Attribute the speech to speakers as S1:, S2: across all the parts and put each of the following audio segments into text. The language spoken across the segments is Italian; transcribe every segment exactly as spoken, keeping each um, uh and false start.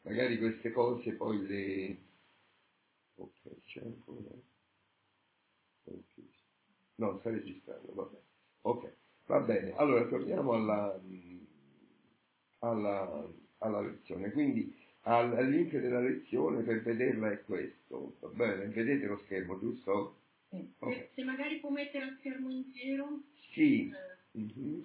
S1: magari queste cose poi le... Ok, c'è ancora... No, sta registrando, vabbè. Ok, va bene. Allora, torniamo alla, alla, alla lezione. Quindi, al, al link della lezione per vederla è questo, va bene? Vedete lo schermo, giusto?
S2: Sì. Okay. Se, se magari può mettere a schermo intero?
S1: Sì. Eh. Mm-hmm.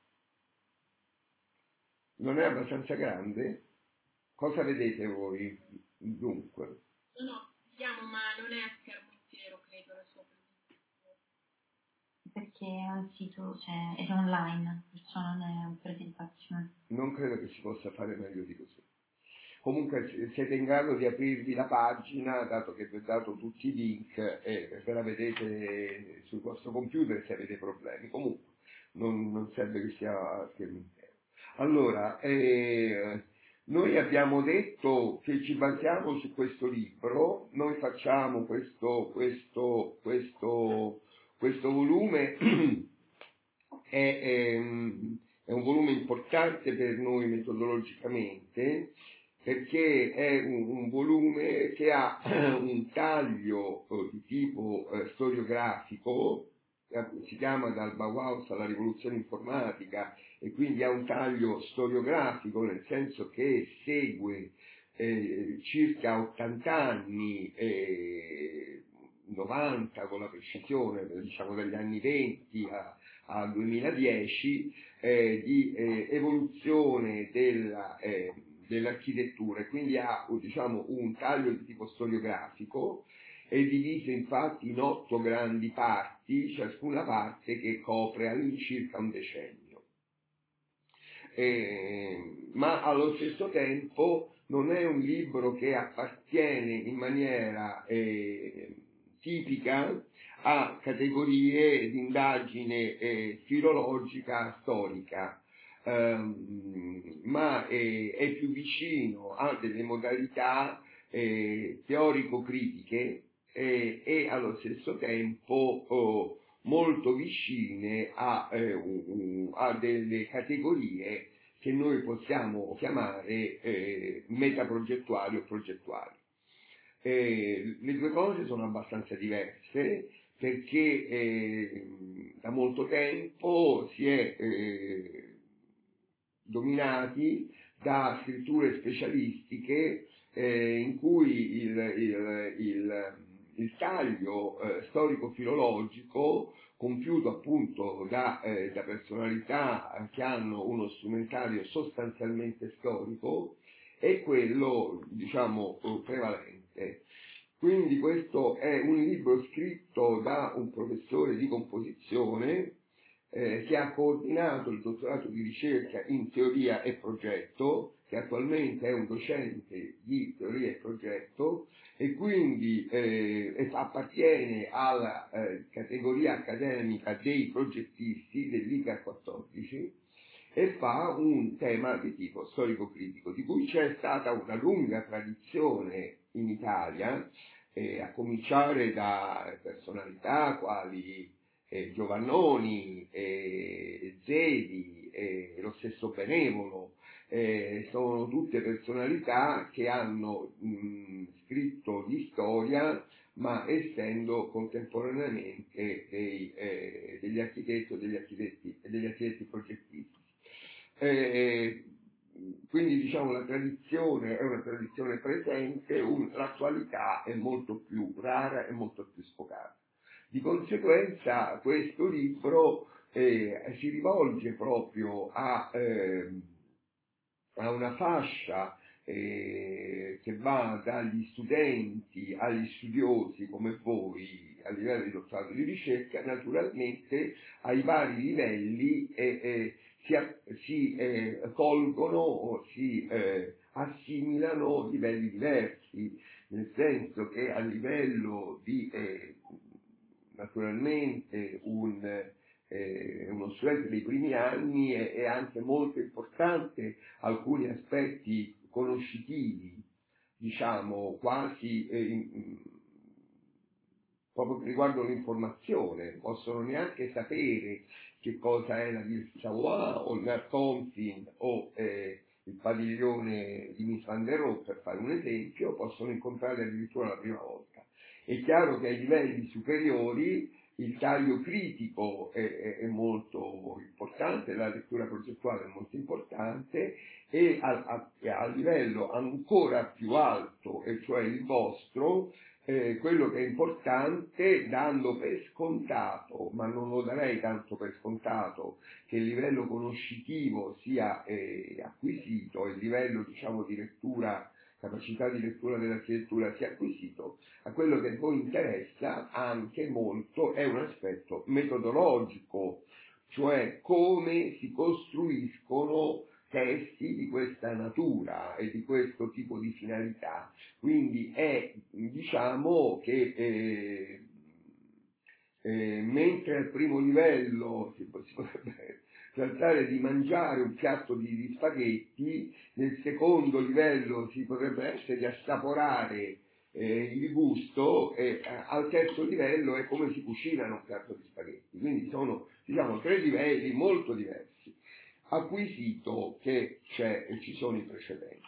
S1: Non è abbastanza grande? Cosa vedete voi? Dunque.
S2: No, no, vediamo, ma non è a schermo intero, credo, la sua presentazione.
S3: Perché è un sito, cioè, è online, perciò non è una presentazione.
S1: Non credo che si possa fare meglio di così. Comunque siete in grado di aprirvi la pagina, dato che vi ho dato tutti i link, e ve la vedete sul vostro computer se avete problemi. Comunque, non, non serve che sia a schermo intero. Allora, eh, noi abbiamo detto che ci basiamo su questo libro, noi facciamo questo, questo, questo, questo volume, è, è, è un volume importante per noi metodologicamente, perché è un, un volume che ha un taglio eh, di tipo eh, storiografico, eh, si chiama dal Bauhaus alla rivoluzione informatica, e quindi ha un taglio storiografico, nel senso che segue eh, circa ottanta anni, eh, novanta con la precisione, diciamo dagli anni venti a, al duemiladieci, eh, di eh, evoluzione della, eh, dell'architettura, e quindi ha, diciamo, un taglio di tipo storiografico, è diviso infatti in otto grandi parti, ciascuna parte che copre all'incirca un decennio. Eh, ma allo stesso tempo non è un libro che appartiene in maniera eh, tipica a categorie di indagine eh, filologica storica, ehm, ma è, è più vicino a delle modalità eh, teorico-critiche eh, e allo stesso tempo oh, molto vicine a, eh, un, a delle categorie che noi possiamo chiamare eh, metaprogettuali o progettuali. Eh, le due cose sono abbastanza diverse, perché eh, da molto tempo si è eh, dominati da scritture specialistiche eh, in cui il, il, il, il taglio eh, storico-filologico, compiuto appunto da, eh, da personalità che hanno uno strumentario sostanzialmente storico, è quello, diciamo, prevalente. Quindi questo è un libro scritto da un professore di composizione eh, che ha coordinato il dottorato di ricerca in teoria e progetto, che attualmente è un docente di teoria e progetto, e quindi eh, appartiene alla eh, categoria accademica dei progettisti dell'I C A R quattordici, e fa un tema di tipo storico-critico, di cui c'è stata una lunga tradizione in Italia, eh, a cominciare da personalità quali eh, Giovannoni, eh, Zedi, eh, lo stesso Benevolo, eh, sono tutte personalità che hanno mh, scritto di storia, ma essendo contemporaneamente dei, eh, degli architetti o degli architetti, degli architetti progettisti. Eh, quindi diciamo la tradizione è una tradizione presente, un, l'attualità è molto più rara e molto più sfocata. Di conseguenza questo libro eh, si rivolge proprio a, eh, a una fascia eh, che va dagli studenti agli studiosi come voi a livello di dottorato di ricerca, naturalmente ai vari livelli e eh, si, si eh, colgono o si eh, assimilano livelli diversi, nel senso che a livello di eh, naturalmente un, eh, uno studente dei primi anni è, è anche molto importante alcuni aspetti conoscitivi, diciamo quasi eh, in, proprio che riguardano l'informazione, possono neanche sapere che cosa è la Ville Savoie o il Narconsin o eh, il padiglione di Miss Van der Rohe, per fare un esempio, possono incontrare addirittura la prima volta. È chiaro che ai livelli superiori il taglio critico è, è, è molto importante, la lettura progettuale è molto importante, e a, a, a livello ancora più alto, e cioè il vostro, eh, quello che è importante, dando per scontato, ma non lo darei tanto per scontato, che il livello conoscitivo sia eh, acquisito, il livello, diciamo, di lettura, capacità di lettura dell'architettura sia acquisito, a quello che poi interessa anche molto è un aspetto metodologico, cioè come si costruiscono testi di questa natura e di questo tipo di finalità. Quindi è, diciamo, che eh, eh, mentre al primo livello si, si potrebbe trattare di mangiare un piatto di, di spaghetti, nel secondo livello si potrebbe essere di assaporare eh, il gusto, e eh, al terzo livello è come si cucinano un piatto di spaghetti. Quindi sono, diciamo, tre livelli molto diversi, acquisito che c'è e ci sono i precedenti.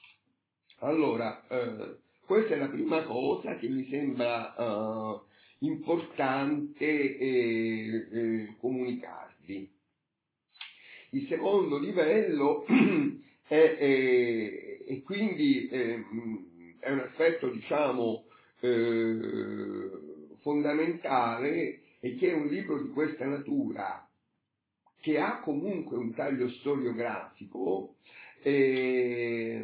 S1: Allora, eh, questa è la prima cosa che mi sembra eh, importante eh, eh, comunicarvi. Il secondo livello è, è, è quindi è, è un aspetto, diciamo, eh, fondamentale, e che è un libro di questa natura, che ha comunque un taglio storiografico, eh,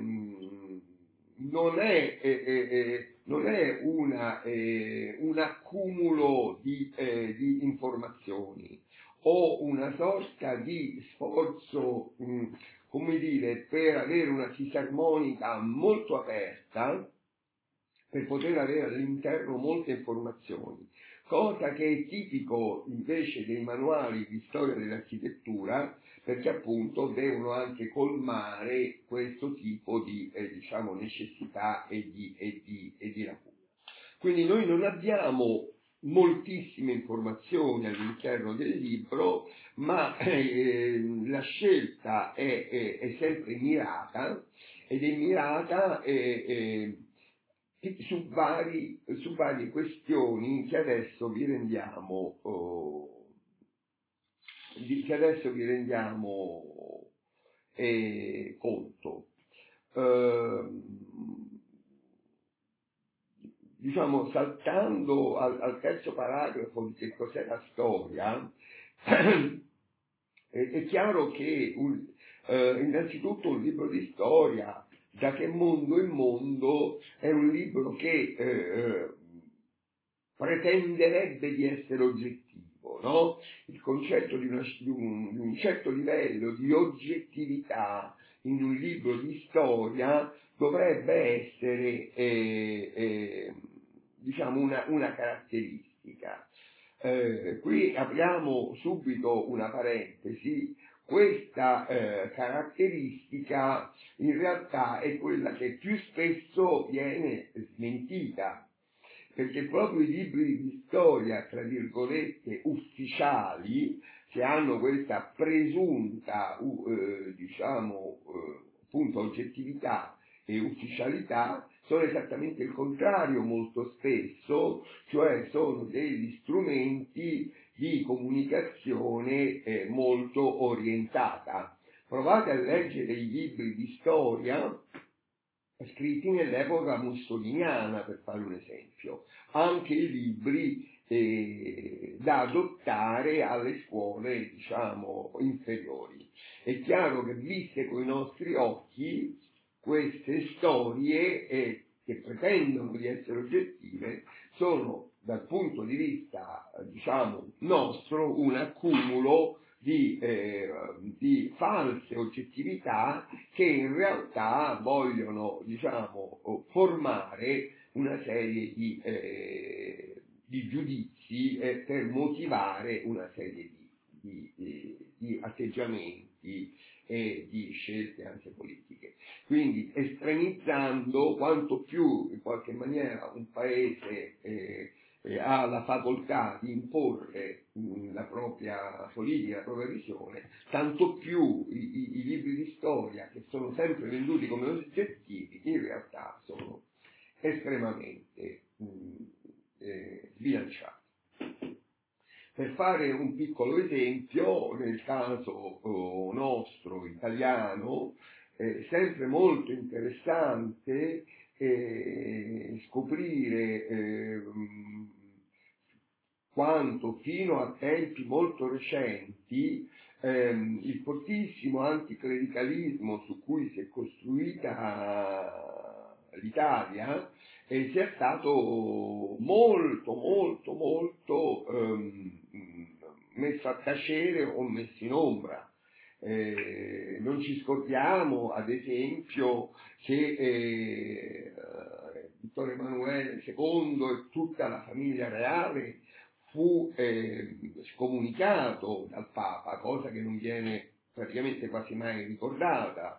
S1: non è, eh, eh, non è una, eh, un accumulo di, eh, di informazioni o una sorta di sforzo, mh, come dire, per avere una fisarmonica molto aperta, per poter avere all'interno molte informazioni, cosa che è tipico invece dei manuali di storia dell'architettura, perché appunto devono anche colmare questo tipo di eh, diciamo necessità e di, e di, e di lacune. Quindi noi non abbiamo moltissime informazioni all'interno del libro, ma eh, la scelta è, è, è sempre mirata, ed è mirata eh, eh, su, vari, su varie questioni che adesso vi rendiamo oh, che adesso vi rendiamo eh, conto. Uh, diciamo, saltando al, al terzo paragrafo di che cos'è la storia, è, è chiaro che un, uh, innanzitutto un libro di storia, da che mondo in mondo, è un libro che eh, pretenderebbe di essere oggettivo, no? Il concetto di, una, di, un, di un certo livello di oggettività in un libro di storia dovrebbe essere eh, eh, diciamo una, una caratteristica. Eh, qui apriamo subito una parentesi. Questa eh, caratteristica in realtà è quella che più spesso viene smentita, perché proprio i libri di storia, tra virgolette, ufficiali, che hanno questa presunta, uh, diciamo, uh, appunto, oggettività e ufficialità, sono esattamente il contrario molto spesso, cioè sono degli strumenti di comunicazione eh, molto orientata. Provate a leggere i libri di storia scritti nell'epoca mussoliniana, per fare un esempio, anche i libri eh, da adottare alle scuole, diciamo, inferiori. È chiaro che, viste coi nostri occhi, queste storie eh, che pretendono di essere oggettive sono, dal punto di vista, diciamo, nostro, un accumulo Di, eh, di false oggettività che in realtà vogliono, diciamo, formare una serie di, eh, di giudizi eh, per motivare una serie di, di, di, di atteggiamenti e di scelte anche politiche. Quindi, estremizzando, quanto più in qualche maniera un paese eh, eh, ha la facoltà di imporre mh, la propria politica, la propria visione, tanto più i, i, i libri di storia, che sono sempre venduti come oggettivi, in realtà sono estremamente mh, eh, sbilanciati. Per fare un piccolo esempio, nel caso oh, nostro, italiano, è sempre molto interessante eh, scoprire eh, quanto fino a tempi molto recenti ehm, il fortissimo anticlericalismo su cui si è costruita l'Italia eh, sia stato molto, molto, molto ehm, messo a tacere o messo in ombra. Eh, non ci scordiamo, ad esempio, che eh, Vittorio Emanuele secondo e tutta la famiglia reale fu eh, scomunicato dal Papa, cosa che non viene praticamente quasi mai ricordata.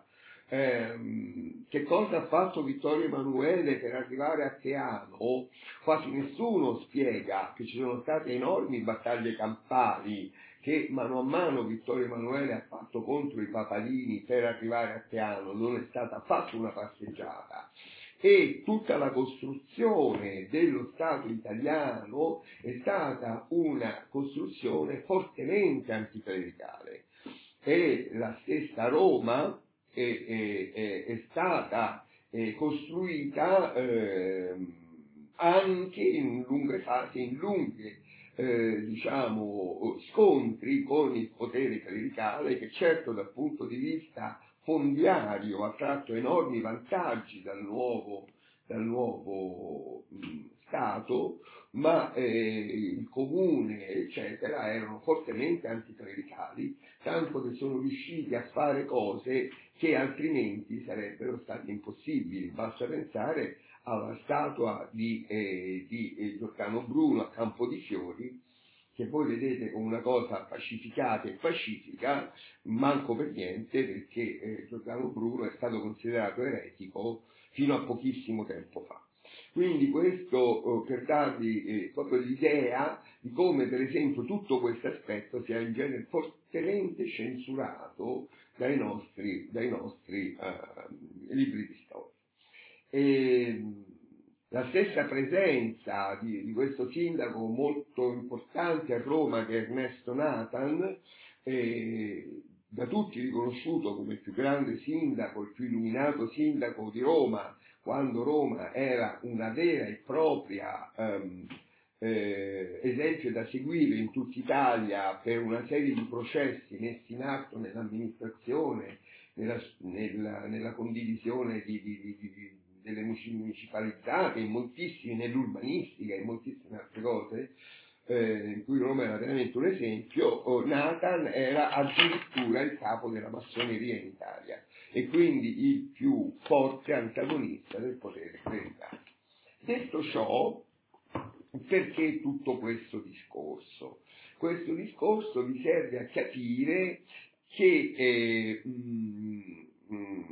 S1: Eh, che cosa ha fatto Vittorio Emanuele per arrivare a Teano? Quasi nessuno spiega che ci sono state enormi battaglie campali che mano a mano Vittorio Emanuele ha fatto contro i papalini per arrivare a Teano, non è stata fatta una passeggiata. E tutta la costruzione dello Stato italiano è stata una costruzione fortemente anticlericale. E la stessa Roma è, è, è, è stata è costruita eh, anche in lunghe fasi, in lunghe eh, diciamo, scontri con il potere clericale, che certo dal punto di vista fondiario ha tratto enormi vantaggi dal nuovo, dal nuovo mh, Stato, ma eh, il comune eccetera erano fortemente anticlericali, tanto che sono riusciti a fare cose che altrimenti sarebbero state impossibili. Basta pensare alla statua di, eh, di eh, Giordano Bruno a Campo di Fiori, che voi vedete come una cosa pacificata e pacifica, manco per niente, perché eh, Giordano Bruno è stato considerato eretico fino a pochissimo tempo fa. Quindi questo eh, per darvi eh, proprio l'idea di come per esempio tutto questo aspetto sia in genere fortemente censurato dai nostri, dai nostri eh, libri di storia. E la stessa presenza di, di questo sindaco molto importante a Roma, che è Ernesto Nathan, eh, da tutti riconosciuto come il più grande sindaco, il più illuminato sindaco di Roma, quando Roma era una vera e propria ehm, eh, esempio da seguire in tutta Italia per una serie di processi messi in atto nell'amministrazione, nella, nella, nella condivisione di, di, di, di delle municipalizzate, in moltissime, nell'urbanistica e in moltissime altre cose, eh, in cui Roma era veramente un esempio. oh, Nathan era addirittura il capo della massoneria in Italia e quindi il più forte antagonista del potere clericale. Detto ciò, perché tutto questo discorso? Questo discorso vi serve a capire che eh, mh, mh,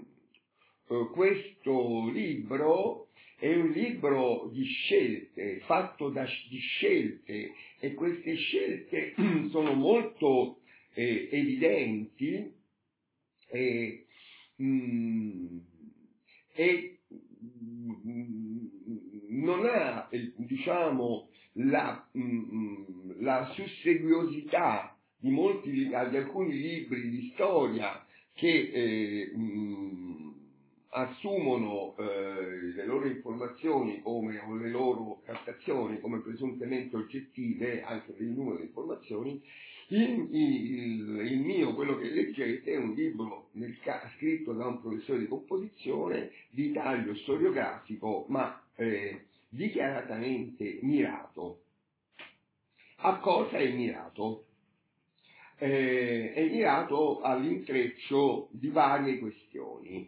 S1: questo libro è un libro di scelte, fatto da, di scelte, e queste scelte sono molto eh, evidenti e, mh, e mh, non ha, eh, diciamo, la, mh, la susseguiosità di molti, di alcuni libri di storia che eh, mh, assumono eh, le loro informazioni come, o le loro captazioni come presuntemente oggettive, anche per il numero di informazioni. Il, il, il mio, quello che leggete, è un libro nel, scritto da un professore di composizione di taglio storiografico, ma eh, dichiaratamente mirato. A cosa è mirato? Eh, è mirato all'intreccio di varie questioni.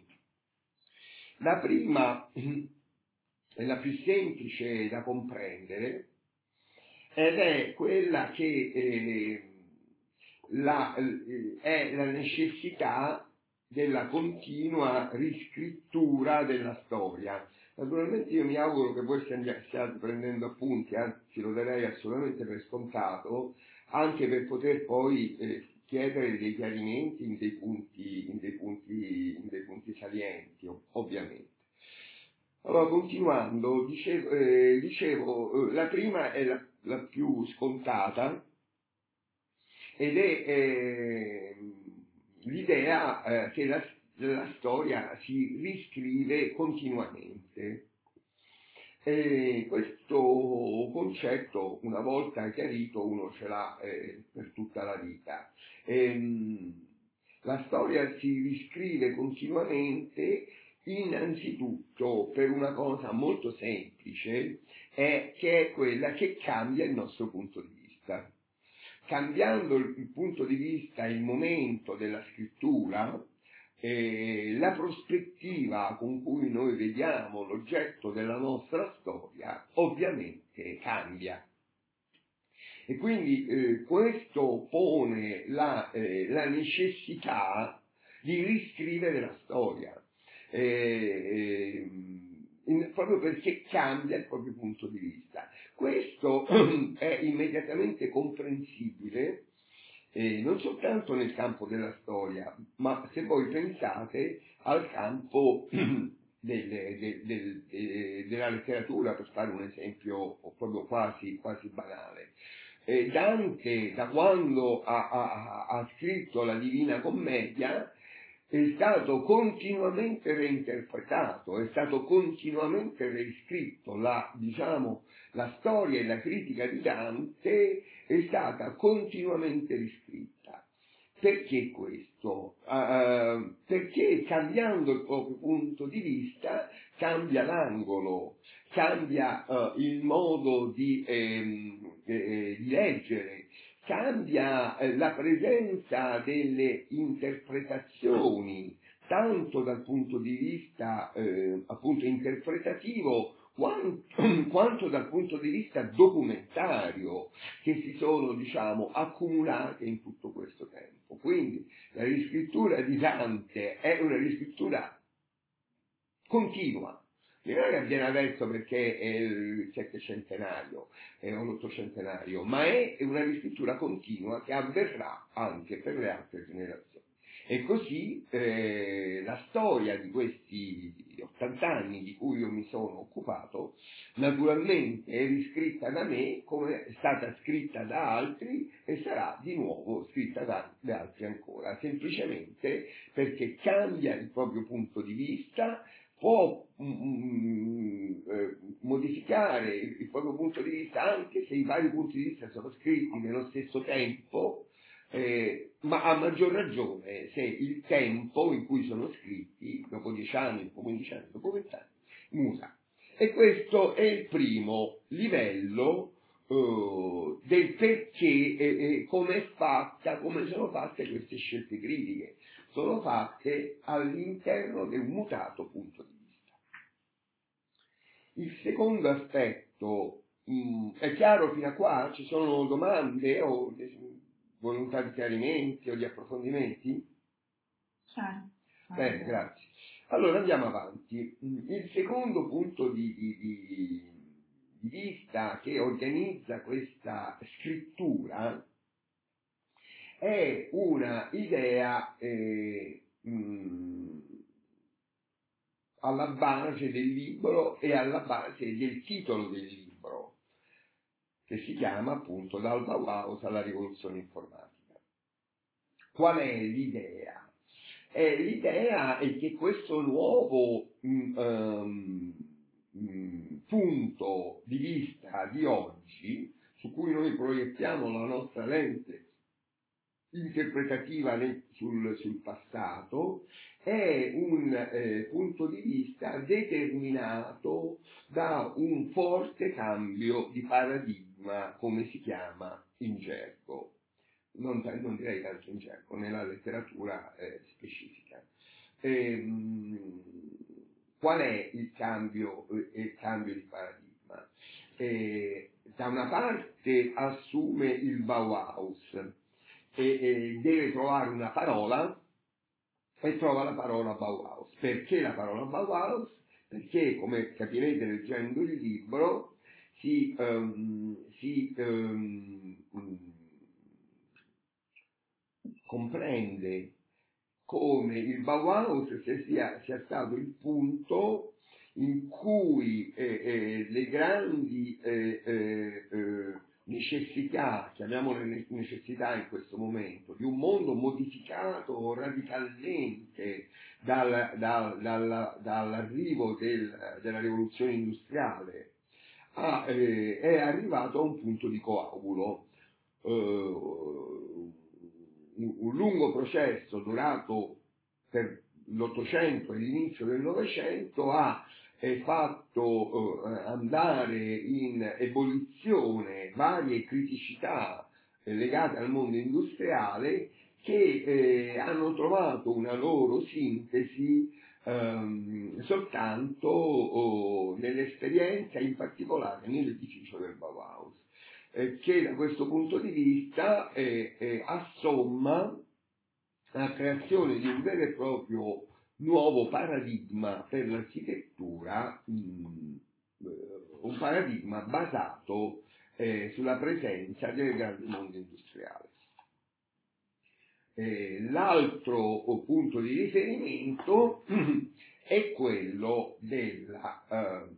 S1: La prima è la più semplice da comprendere ed è quella che eh, la, eh, è la necessità della continua riscrittura della storia. Naturalmente io mi auguro che voi stiate prendendo appunti, anzi lo darei assolutamente per scontato, anche per poter poi eh, chiedere dei chiarimenti in dei punti, in dei punti, in dei punti salienti, ovviamente. Allora, continuando, dicevo, eh, dicevo eh, la prima è la, la più scontata ed è eh, l'idea eh, che la, la storia si riscrive continuamente. E questo concetto, una volta chiarito, uno ce l'ha eh, per tutta la vita. E, la storia si riscrive continuamente innanzitutto per una cosa molto semplice, è che è quella che cambia il nostro punto di vista. Cambiando il punto di vista, il momento della scrittura, eh, la prospettiva con cui noi vediamo l'oggetto della nostra storia ovviamente cambia. E quindi eh, questo pone la, eh, la necessità di riscrivere la storia. Eh, in, proprio perché cambia il proprio punto di vista. Questo è immediatamente comprensibile eh, non soltanto nel campo della storia, ma se voi pensate al campo del, del, del, del, della letteratura, per fare un esempio proprio quasi, quasi banale. Eh, Dante, da quando ha, ha, ha scritto la Divina Commedia, è stato continuamente reinterpretato, è stato continuamente riscritto, la, diciamo, la storia e la critica di Dante è stata continuamente riscritta. Perché questo? Uh, perché cambiando il proprio punto di vista cambia l'angolo, cambia uh, il modo di, ehm, eh, di leggere, cambia eh, la presenza delle interpretazioni, tanto dal punto di vista eh, appunto interpretativo, quanto, quanto dal punto di vista documentario, che si sono, diciamo, accumulate in tutto questo tempo. Quindi la riscrittura di Dante è una riscrittura continua. Non è che avviene adesso perché è il settecentenario è un ottocentenario, ma è una riscrittura continua che avverrà anche per le altre generazioni. E così eh, la storia di questi ottanta anni di cui io mi sono occupato, naturalmente è riscritta da me come è stata scritta da altri e sarà di nuovo scritta da, da altri ancora, semplicemente perché cambia il proprio punto di vista, può mm, eh, modificare il, il proprio punto di vista anche se i vari punti di vista sono scritti nello stesso tempo, eh, ma a maggior ragione se il tempo in cui sono scritti, dopo dieci anni, dopo quindici anni, dopo venti anni, muta. E questo è il primo livello uh, del perché e, e come è fatta, come sono fatte queste scelte critiche. Sono fatte all'interno di un mutato punto di vista. Il secondo aspetto, mh, è chiaro fino a qua? Ci sono domande o volontà di chiarimenti o di approfondimenti?
S3: Chiaro.
S1: Bene, grazie. Allora andiamo avanti. Il secondo punto di, di, di, di vista che organizza questa scrittura è una idea eh, mh, alla base del libro e alla base del titolo del libro, che si chiama appunto Dal Bauhaus alla rivoluzione informatica. Qual è l'idea? Eh, l'idea è che questo nuovo mh, um, mh, punto di vista di oggi, su cui noi proiettiamo la nostra lente interpretativa sul, sul passato, è un eh, punto di vista determinato da un forte cambio di paradigma, come si chiama in gergo, non, non direi tanto in gergo, nella letteratura eh, specifica. Ehm, qual è il cambio, eh, il cambio di paradigma? Eh, da una parte assume il Bauhaus, e, e deve trovare una parola e trova la parola Bauhaus. Perché la parola Bauhaus? Perché, come capirete leggendo il libro, si, um, si um, comprende come il Bauhaus sia, sia stato il punto in cui eh, eh, le grandi eh, eh, eh, necessità, chiamiamole necessità in questo momento, di un mondo modificato radicalmente dal, dal, dal, dall'arrivo del, della rivoluzione industriale, a, eh, è arrivato a un punto di coagulo. Uh, un, un lungo processo durato per l'Ottocento e l'inizio del Novecento ha è fatto eh, andare in ebollizione varie criticità eh, legate al mondo industriale che eh, hanno trovato una loro sintesi ehm, soltanto oh, nell'esperienza, in particolare nell'edificio del Bauhaus, eh, che da questo punto di vista eh, eh, assomma la creazione di un vero e proprio nuovo paradigma per l'architettura, mh, un paradigma basato eh, sulla presenza del grande mondo industriale. Eh, l'altro punto di riferimento è quello della, eh,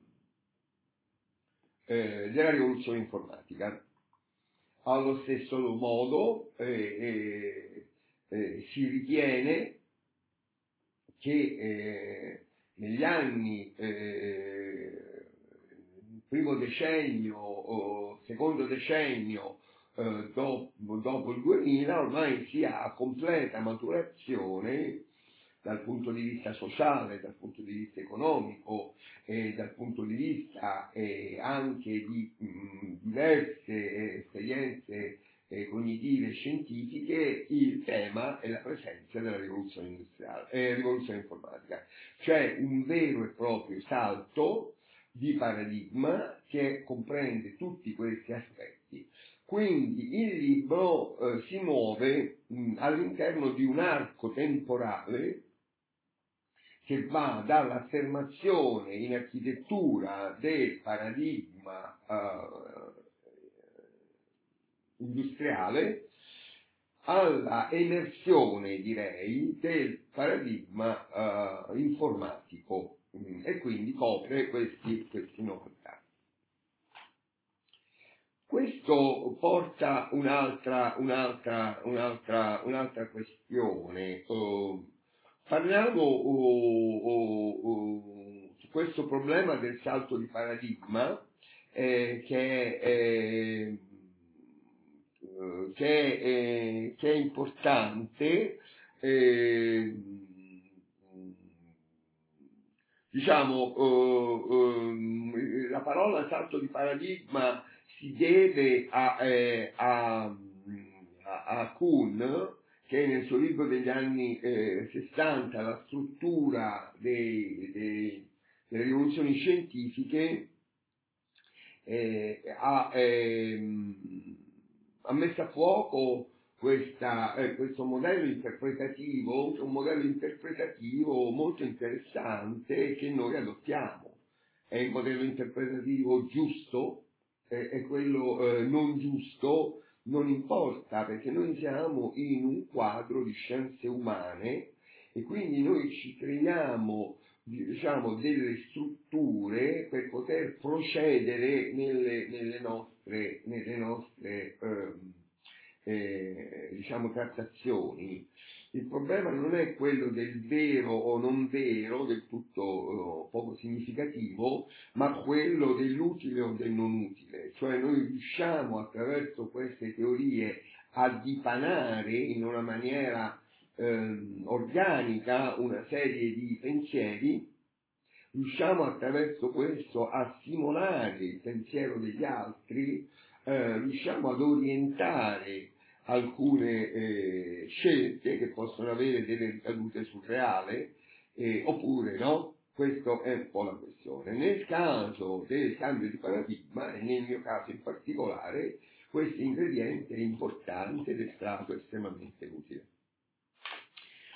S1: eh, della rivoluzione informatica. Allo stesso modo eh, eh, eh, si ritiene che eh, negli anni eh, primo decennio o secondo decennio eh, dopo, dopo il duemila ormai sia a completa maturazione dal punto di vista sociale, dal punto di vista economico e dal punto di vista eh, anche di mh, diverse eh, esperienze eh, cognitive e scientifiche, il tema è la presenza della rivoluzione industriale, eh, rivoluzione informatica. C'è un vero e proprio salto di paradigma che comprende tutti questi aspetti. Quindi il libro eh, si muove mh, all'interno di un arco temporale che va dall'affermazione in architettura del paradigma eh, industriale alla emersione, direi, del paradigma eh, informatico mh, e quindi copre questi, questi nove anni. Questo porta un'altra, un'altra, un'altra, un'altra questione. Uh, parliamo uh, uh, uh, su questo problema del salto di paradigma eh, che, è, uh, che, è, che è importante. Eh, diciamo, uh, uh, la parola salto di paradigma si deve a, eh, a, a, a Kuhn, che nel suo libro degli anni eh, sessanta, La struttura dei, dei, delle rivoluzioni scientifiche, eh, ha, eh, ha messo a fuoco questa, eh, questo modello interpretativo, un modello interpretativo molto interessante che noi adottiamo. È il modello interpretativo giusto? E quello eh, non giusto? Non importa, perché noi siamo in un quadro di scienze umane e quindi noi ci creiamo, diciamo, delle strutture per poter procedere nelle, nelle nostre, nelle nostre eh, eh, diciamo, trattazioni. Il problema non è quello del vero o non vero, del tutto uh, poco significativo, ma quello dell'utile o del non utile. Cioè noi riusciamo attraverso queste teorie a dipanare in una maniera eh, organica una serie di pensieri, riusciamo attraverso questo a simulare il pensiero degli altri, eh, riusciamo ad orientare alcune eh, scelte che possono avere delle ricadute sul reale, eh, oppure no? Questa è un po' la questione. Nel caso del cambio di paradigma, e nel mio caso in particolare, questo ingrediente è importante ed è stato estremamente utile.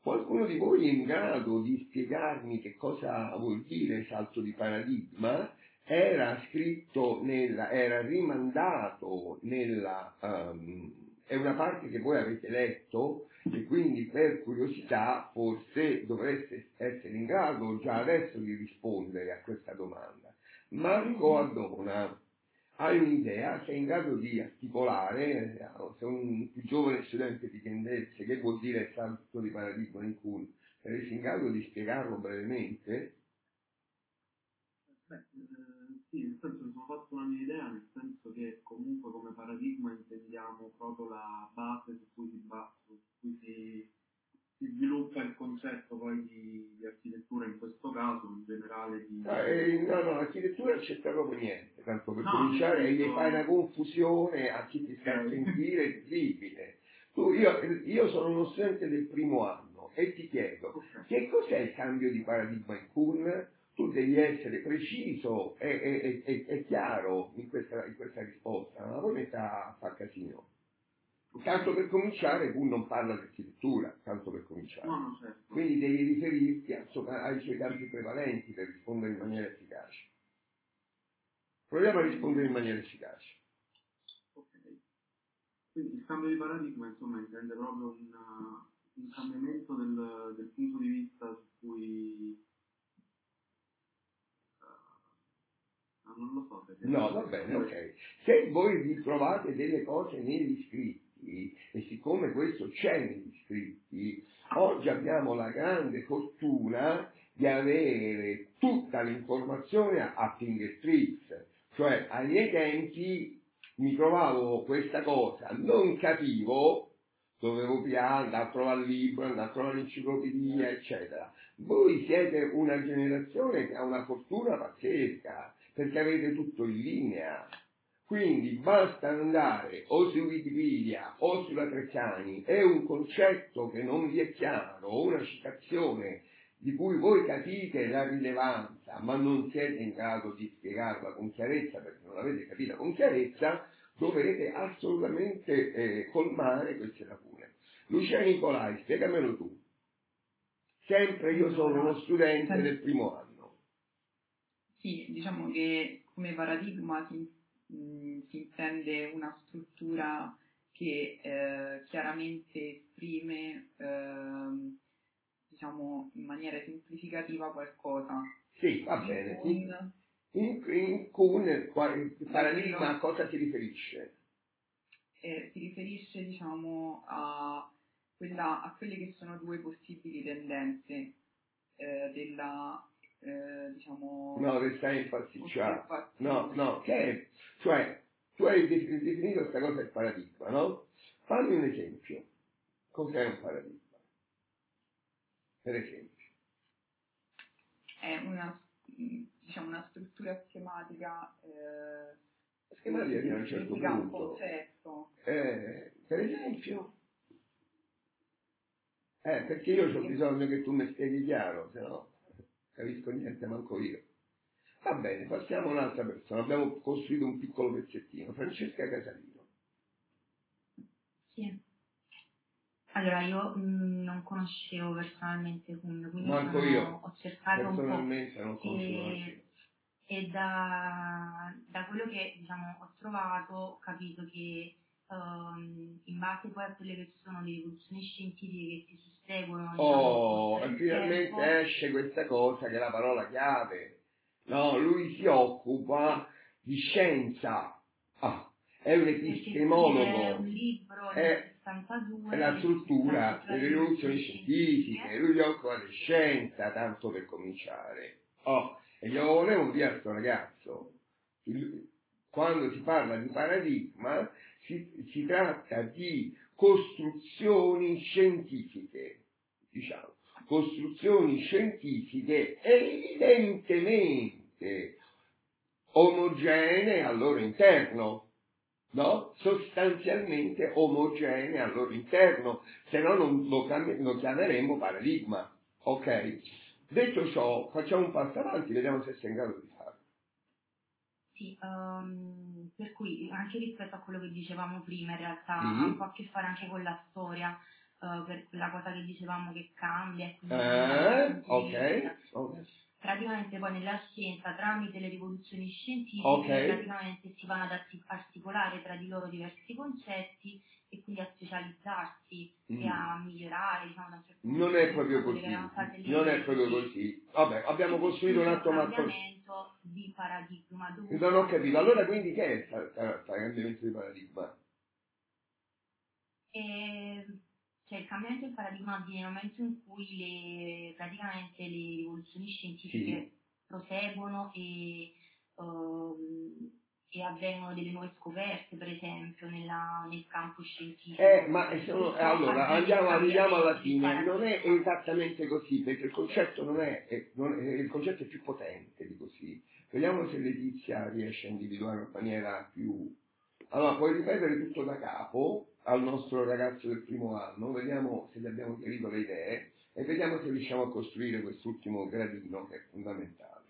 S1: Qualcuno di voi è in grado di spiegarmi che cosa vuol dire salto di paradigma? Era scritto nella, era rimandato nella, um, è una parte che voi avete letto e quindi per curiosità forse dovreste essere in grado già adesso di rispondere a questa domanda. Marco Addona, hai un'idea? Sei in grado di articolare, sei un più giovane studente di tendenze, che vuol dire salto di paradigma in cui saresti in grado di spiegarlo brevemente?
S4: Beh, eh, sì, nel senso mi sono fatto una mia idea, nel senso che comunque come paradigma intendiamo proprio la base su cui si, ba- su cui si, si sviluppa il concetto poi di, di architettura in questo caso, in generale di...
S1: Ah, eh, no, no, l'architettura non c'entra proprio niente, tanto per
S4: No,
S1: cominciare,
S4: nel
S1: e gli
S4: senso-
S1: fai una confusione a chi ti sta a
S4: Ok.
S1: sentire terribile. Tu, io, io sono uno studente del primo anno e ti chiedo,
S4: Ok.
S1: che cos'è il cambio di paradigma in Kuhn? Tu devi essere preciso e, e- e- e chiaro in questa, in questa risposta, ma poi mi sta fa casino. Tanto per cominciare, Kuhn non parla di architettura, tanto per cominciare.
S4: No, no, certo.
S1: Quindi devi riferirti a- ai suoi campi prevalenti per rispondere in maniera efficace. Proviamo a rispondere in maniera efficace.
S4: Ok. Quindi il cambio di paradigma, insomma, intende proprio un, un cambiamento del, del punto di vista su cui... Uh, non lo so se...
S1: No, va bene, ok. Se voi vi trovate delle cose negli scritti, e siccome questo c'è negli scritti, oggi abbiamo la grande fortuna di avere tutta l'informazione a fingertips, cioè ai miei tempi mi trovavo questa cosa, non capivo, dovevo andare a trovare il libro, andare a trovare l'enciclopedia, eccetera. Voi siete una generazione che ha una fortuna pazzesca, perché avete tutto in linea. Quindi basta andare o su Wikipedia o sulla Treccani e un concetto che non vi è chiaro, o una citazione di cui voi capite la rilevanza, ma non siete in grado di spiegarla con chiarezza perché non l'avete capita con chiarezza, dovete assolutamente eh, colmare queste lacune. Lucia Nicolai, spiegamelo tu. Sempre io sono uno studente del primo anno.
S5: Sì, diciamo che come paradigma si, mh, si intende una struttura che eh, chiaramente esprime, eh, diciamo, in maniera semplificativa qualcosa.
S1: Sì, va
S5: In
S1: bene.
S5: Kuhn,
S1: In, in Kuhn il paradigma a cosa si riferisce?
S5: eh, si riferisce, diciamo, a, quella, a quelle che sono due possibili tendenze eh, della, eh, diciamo...
S1: No, che stai impasticciando. No,
S5: osservazione.
S1: no, che è? Cioè, tu hai de- definito questa cosa il paradigma, no? Fammi un esempio. Cos'è un paradigma? Per esempio.
S5: È una, diciamo, una struttura schematica eh,
S1: Schematica fino a un
S5: che
S1: certo
S5: significa un
S1: punto.
S5: concetto.
S1: Eh, per esempio? Eh, perché io ho bisogno che tu mi spieghi chiaro, se no capisco niente manco io. Va bene, passiamo a un'altra persona. Abbiamo costruito un piccolo pezzettino. Francesca Casalino.
S3: Sì. Allora, io mh, non conoscevo personalmente Kuhn, quindi
S1: Manco
S3: sono-
S1: io.
S3: ho cercato un po'.
S1: Personalmente non conosco
S3: E, e da, da quello che diciamo, ho trovato ho capito che ehm, in base poi a quelle che sono le evoluzioni scientifiche che si susseguono
S1: Oh,
S3: diciamo,
S1: e
S3: nel
S1: finalmente
S3: tempo,
S1: esce questa cosa che è la parola chiave. No, lui si occupa di scienza. Ah, è un
S3: perché scrive
S1: epistemologo.
S3: un libro
S1: È,
S3: nel sessantadue
S1: è la
S3: che
S1: struttura
S3: tratta
S1: delle
S3: le
S1: rivoluzioni scientifiche.
S3: scientifiche.
S1: Lui si occupa di scienza, tanto per cominciare. Oh, e glielo volevo dire a questo ragazzo. Il- Quando si parla di paradigma, si, si tratta di costruzioni scientifiche, diciamo, costruzioni scientifiche evidentemente omogenee al loro interno, no? Sostanzialmente omogenee al loro interno, se no non lo, chiam- lo chiameremo paradigma, ok? Detto ciò, facciamo un passo avanti, vediamo se sei in grado di farlo.
S3: Sì, ehm, per cui anche rispetto a quello che dicevamo prima, in realtà
S1: Sì.
S3: ha un po' a che fare anche con la storia. uh, per quella cosa che dicevamo che cambia e quindi
S1: eh, ok, ok.
S3: Praticamente poi nella scienza, tramite le rivoluzioni scientifiche,
S1: okay.
S3: praticamente si vanno ad articolare tra di loro diversi concetti e quindi a specializzarsi mm. e a migliorare, diciamo, da un certo punto
S1: non è proprio così, non è proprio così. Vabbè, abbiamo costruito un atto
S3: un cambiamento di paradigma. Dove
S1: non ho capito, allora quindi che è il cambiamento di paradigma?
S3: E, cioè il cambiamento del paradigma avviene nel momento in cui le, praticamente le rivoluzioni scientifiche sì. proseguono e, um, e avvengono delle nuove scoperte, per esempio, nella, nel campo scientifico.
S1: Eh, ma sono, allora andiamo, arriviamo alla fine, non è esattamente così, perché il concetto non è, è, non è, il concetto è più potente di così. Vediamo se Letizia riesce a individuare in maniera più... Allora, puoi ripetere tutto da capo al nostro ragazzo del primo anno, vediamo se gli abbiamo chiarito le idee e vediamo se riusciamo a costruire quest'ultimo gradino che è fondamentale.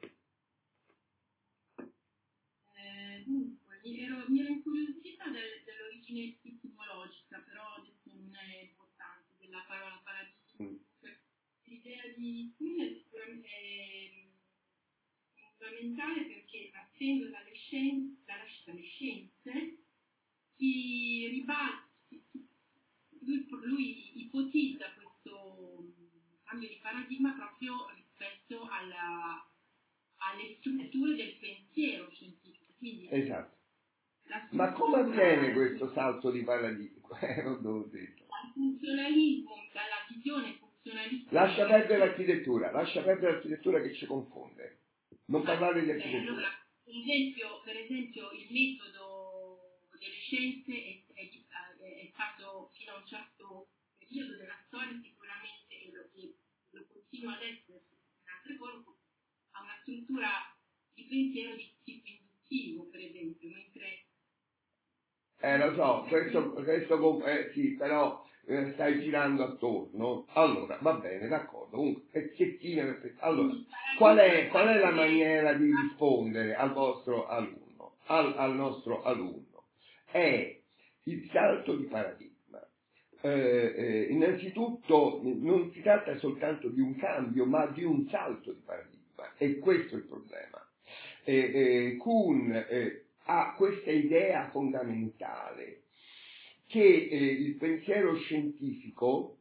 S2: Eh, dunque, mi ero, mi ero incuriosita del, dell'origine epistemologica, però adesso non è importante, della parola paradigma. Mm. Cioè, l'idea di Kuhn è sicuramente fondamentale perché partendo dalle scienze, dalle scienze si ribalta, lui, lui ipotizza questo cambio di paradigma proprio rispetto alla, alle strutture del pensiero scientifico. Quindi,
S1: esatto. Ma come avviene questo salto di paradigma? Eh, non l'ho detto.
S2: Dal funzionalismo, dalla visione funzionalistica.
S1: Lascia perdere l'architettura, lascia perdere l'architettura che ci confonde. Non parlare di architettura.
S2: Allora, per esempio, per esempio il metodo delle scienze è, è, è stato fino a un certo periodo della storia sicuramente, e lo, e lo continua ad essere in altre forme, ha una struttura di pensiero di tipo induttivo, per esempio, mentre...
S1: Eh, lo so, questo, questo eh, sì, però eh, stai girando attorno. Allora, va bene, d'accordo. Comunque, pezzettino, allora, qual è, qual è la maniera di rispondere al vostro alunno, al, al nostro alunno? È il salto di paradigma. Eh, eh, innanzitutto non si tratta soltanto di un cambio, ma di un salto di paradigma, e questo è il problema. Eh, eh, Kuhn eh, ha questa idea fondamentale che eh, il pensiero scientifico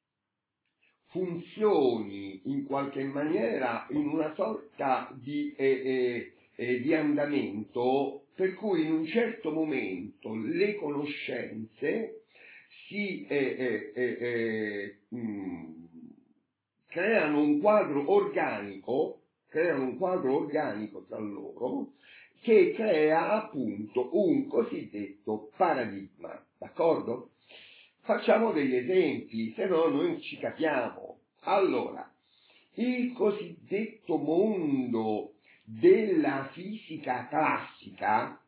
S1: funzioni in qualche maniera in una sorta di, eh, eh, eh, di andamento per cui in un certo momento le conoscenze si eh, eh, eh, eh, mh, creano un quadro organico, creano un quadro organico tra loro che crea appunto un cosiddetto paradigma, d'accordo? Facciamo degli esempi, se no noi non ci capiamo. Allora, il cosiddetto mondo della fisica classica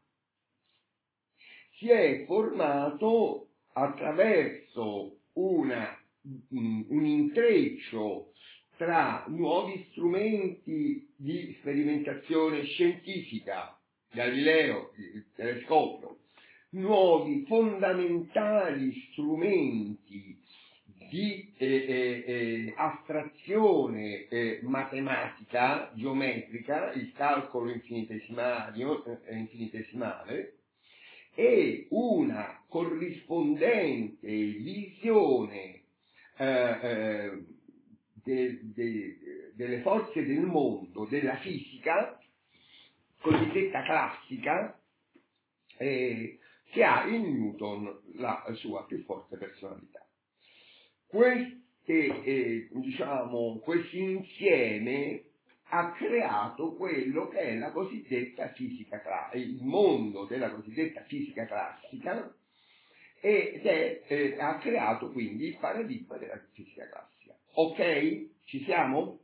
S1: si è formato attraverso una, un intreccio tra nuovi strumenti di sperimentazione scientifica, Galileo, il telescopio, nuovi fondamentali strumenti di eh, eh, eh, astrazione eh, matematica, geometrica, il calcolo infinitesimale, eh, infinitesimale, e una corrispondente visione eh, eh, de, de, delle forze del mondo, della fisica, cosiddetta classica, eh, che ha in Newton la sua più forte personalità. Queste, eh, diciamo, questo insieme ha creato quello che è la cosiddetta fisica classica, il mondo della cosiddetta fisica classica, ed è, eh, ha creato quindi il paradigma della fisica classica. Ok? Ci siamo?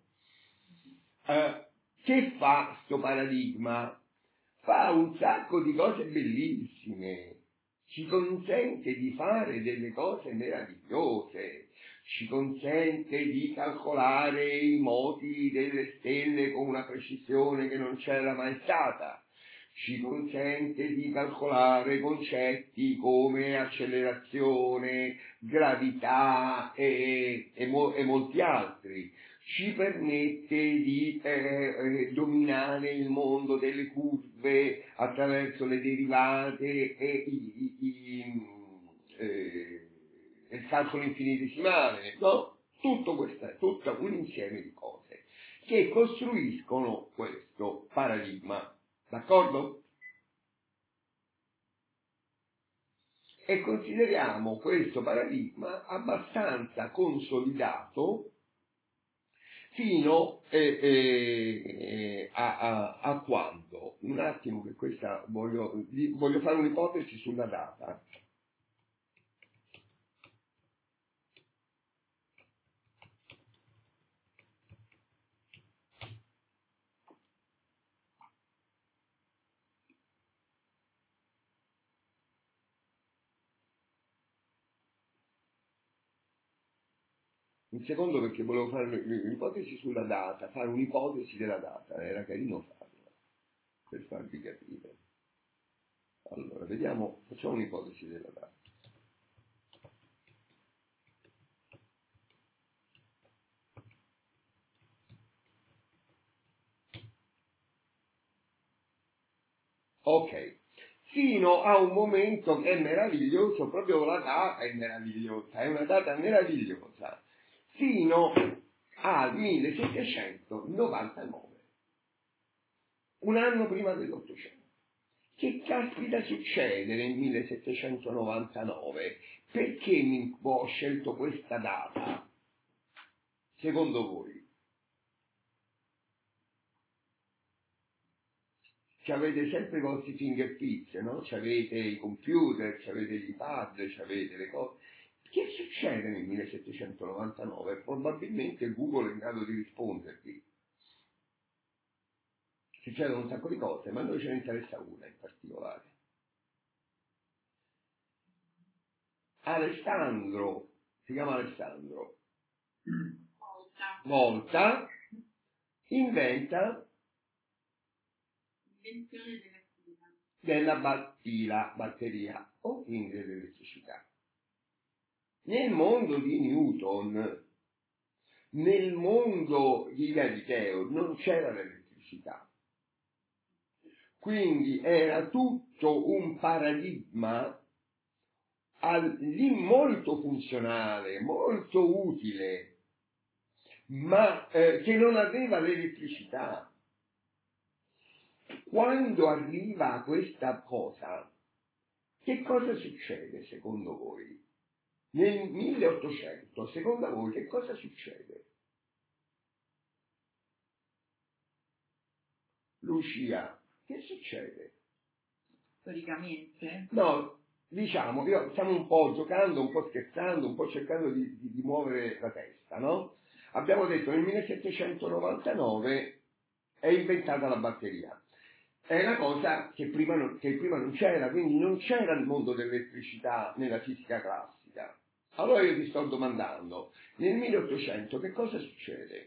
S1: Eh, che fa sto paradigma? Fa un sacco di cose bellissime, ci consente di fare delle cose meravigliose, ci consente di calcolare i moti delle stelle con una precisione che non c'era mai stata, ci consente di calcolare concetti come accelerazione, gravità e, e, mo, e molti altri, ci permette di eh, dominare il mondo delle curve attraverso le derivate e i, i, i, eh, il calcolo infinitesimale, no? Tutto questo è tutto un insieme di cose che costruiscono questo paradigma, d'accordo? E consideriamo questo paradigma abbastanza consolidato fino eh, eh, a, a, a quando, un attimo che questa voglio, voglio fare un'ipotesi sulla data. Un secondo, perché volevo fare un'ipotesi sulla data, fare un'ipotesi della data, era carino farla, per farvi capire. Allora, vediamo, facciamo un'ipotesi della data. Ok, fino a un momento che è meraviglioso, proprio la data è meravigliosa, è una data meravigliosa, fino al millesettecentonovantanove, un anno prima dell'Ottocento. Che caspita succede nel millesettecentonovantanove? Perché mi ho scelto questa data? Secondo voi? Avete sempre i vostri fingertips, no? Avete i computer, avete gli iPad, avete le cose. Che succede nel millesettecentonovantanove? Probabilmente Google è in grado di rispondervi. Succedono un sacco di cose, ma a noi ce ne interessa una in particolare. Alessandro, si chiama Alessandro,
S2: Volta.
S1: Volta, inventa
S2: Invenzione della pila.
S1: della battila, batteria, o quindi dell'elettricità. Nel mondo di Newton, nel mondo di Galileo non c'era l'elettricità. Quindi era tutto un paradigma lì molto funzionale, molto utile, ma eh, che non aveva l'elettricità. Quando arriva questa cosa, che cosa succede secondo voi? Nel milleottocento, secondo voi che cosa succede? Lucia, che succede?
S5: Storicamente?
S1: No, diciamo, io, stiamo un po' giocando, un po' scherzando, un po' cercando di, di, di muovere la testa, no? Abbiamo detto nel millesettecentonovantanove è inventata la batteria. È una cosa che prima, non, che prima non c'era, quindi non c'era il mondo dell'elettricità nella fisica classica. Allora io ti sto domandando, nel milleottocento che cosa succede?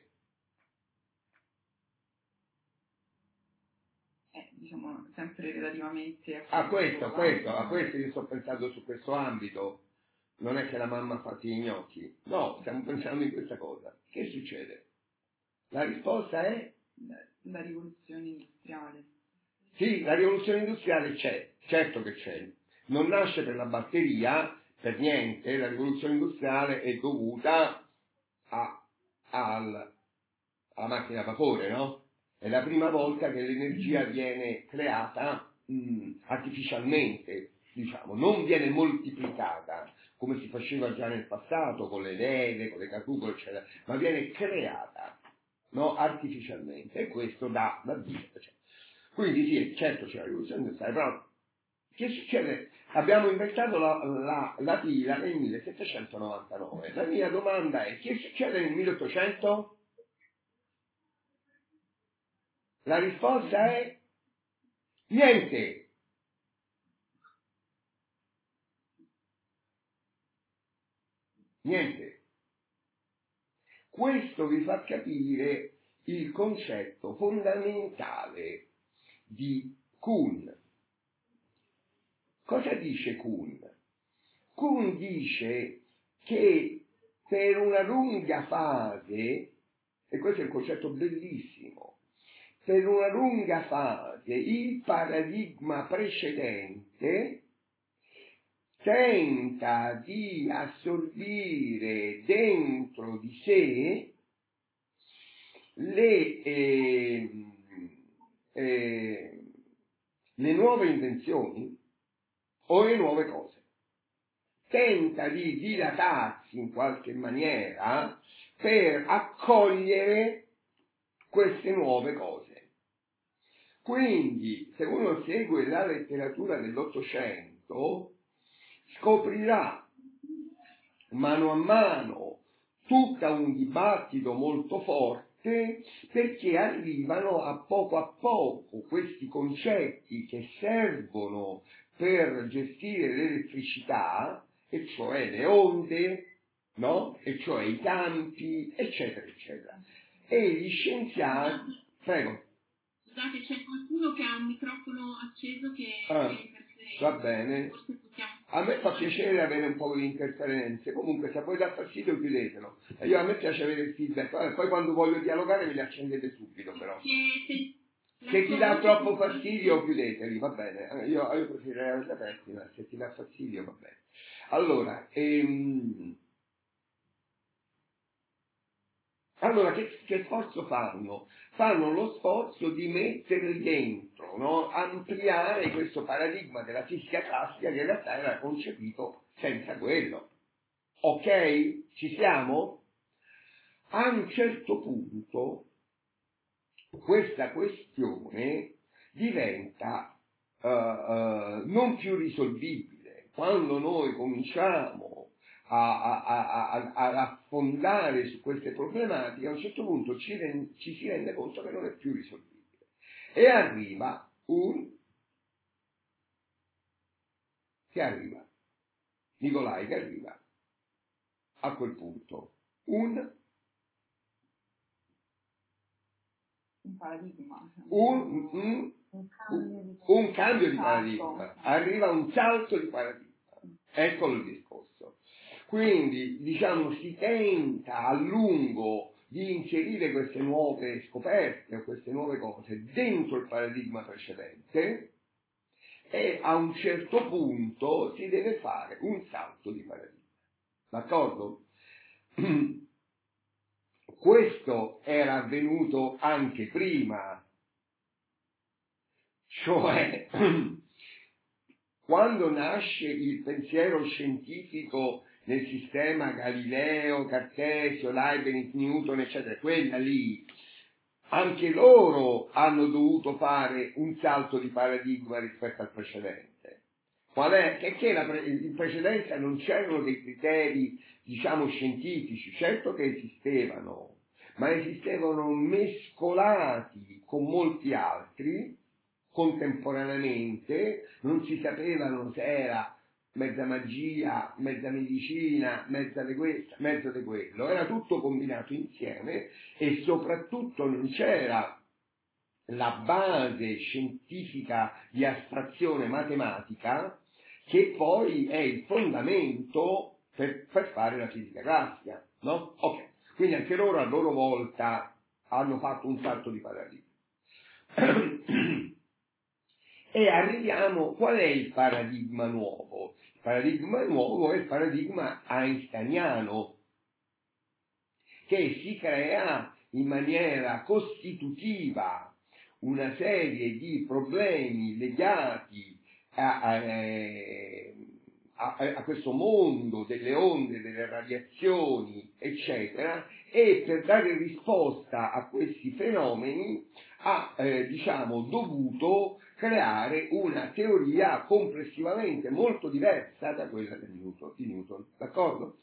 S5: Eh, diciamo, sempre relativamente
S1: A questo, a questo, a
S5: no?
S1: questo io sto pensando su questo ambito. Non è che la mamma fa i gnocchi, no, stiamo pensando in questa cosa. Che succede? La risposta è?
S5: La, la rivoluzione industriale.
S1: Sì, la rivoluzione industriale c'è, certo che c'è. Non nasce per la batteria, per niente, la rivoluzione industriale è dovuta a, al, alla macchina a vapore, no? È la prima volta che l'energia viene creata mh, artificialmente, diciamo, non viene moltiplicata come si faceva già nel passato con le leve, con le carrucole, eccetera, ma viene creata, no, artificialmente, e questo dà la vita. Cioè. Quindi sì, certo c'è la rivoluzione industriale, però che succede? Abbiamo inventato la, la, la pila nel millesettecentonovantanove. La mia domanda è: che succede nel milleottocento? La risposta è niente. Niente. Questo vi fa capire il concetto fondamentale di Kuhn. Cosa dice Kuhn? Kuhn dice che per una lunga fase, e questo è un concetto bellissimo, per una lunga fase il paradigma precedente tenta di assorbire dentro di sé le, eh, eh, le nuove invenzioni o le nuove cose. Tenta di dilatarsi in qualche maniera per accogliere queste nuove cose. Quindi, se uno segue la letteratura dell'Ottocento, scoprirà mano a mano tutto un dibattito molto forte, perché arrivano a poco a poco questi concetti che servono per gestire l'elettricità, e cioè le onde, no? E cioè i campi, eccetera, eccetera. E gli scienziati... Prego.
S2: Scusate, c'è qualcuno che ha un microfono acceso che
S1: Ah,
S2: è interferente.
S1: va bene.
S2: Forse possiamo...
S1: A me fa piacere avere un po' di interferenze, comunque se poi dà fastidio chiudetelo. E io a me piace avere il feedback, poi quando voglio dialogare ve li accendete subito però.
S2: Se, se,
S1: Se ti dà troppo fastidio chiudeteli, va bene. Io, io preferirei averli aperti, ma se ti dà fastidio va bene. Allora, ehm, allora che, che sforzo fanno? Fanno lo sforzo di mettere dentro, no? Ampliare questo paradigma della fisica classica che in realtà era concepito senza quello. Ok? Ci siamo? A un certo punto questa questione diventa uh, uh, non più risolvibile. Quando noi cominciamo a, a, a, a, a affondare su queste problematiche, a un certo punto ci, rend, ci si rende conto che non è più risolvibile. E arriva un... che arriva? Nicolai che arriva a quel punto. Un...
S5: un paradigma.
S1: Un, un,
S3: Un cambio di
S1: un cambio di
S5: Salto.
S1: paradigma. Arriva un salto di paradigma. Eccolo il discorso. Quindi, diciamo, si tenta a lungo di inserire queste nuove scoperte o queste nuove cose dentro il paradigma precedente e a un certo punto si deve fare un salto di paradigma. D'accordo? Questo era avvenuto anche prima, cioè quando nasce il pensiero scientifico nel sistema Galileo, Cartesio, Leibniz, Newton, eccetera, quella lì, anche loro hanno dovuto fare un salto di paradigma rispetto al precedente. Qual è? Che, che la pre- in precedenza non c'erano dei criteri, diciamo, scientifici, certo che esistevano, ma esistevano mescolati con molti altri, contemporaneamente, non si sapevano se era mezza magia, mezza medicina, mezza di questo, mezzo di quello, era tutto combinato insieme e soprattutto non c'era la base scientifica di astrazione matematica che poi è il fondamento per, per fare la fisica classica, no? Ok, quindi anche loro a loro volta hanno fatto un salto di paradigma. E arriviamo, qual è il paradigma nuovo? Il paradigma nuovo è il paradigma einsteiniano, che si crea in maniera costitutiva una serie di problemi legati a, a, a, a questo mondo delle onde, delle radiazioni, eccetera, e per dare risposta a questi fenomeni ha, eh, diciamo, dovuto creare una teoria complessivamente molto diversa da quella di Newton, di Newton, d'accordo?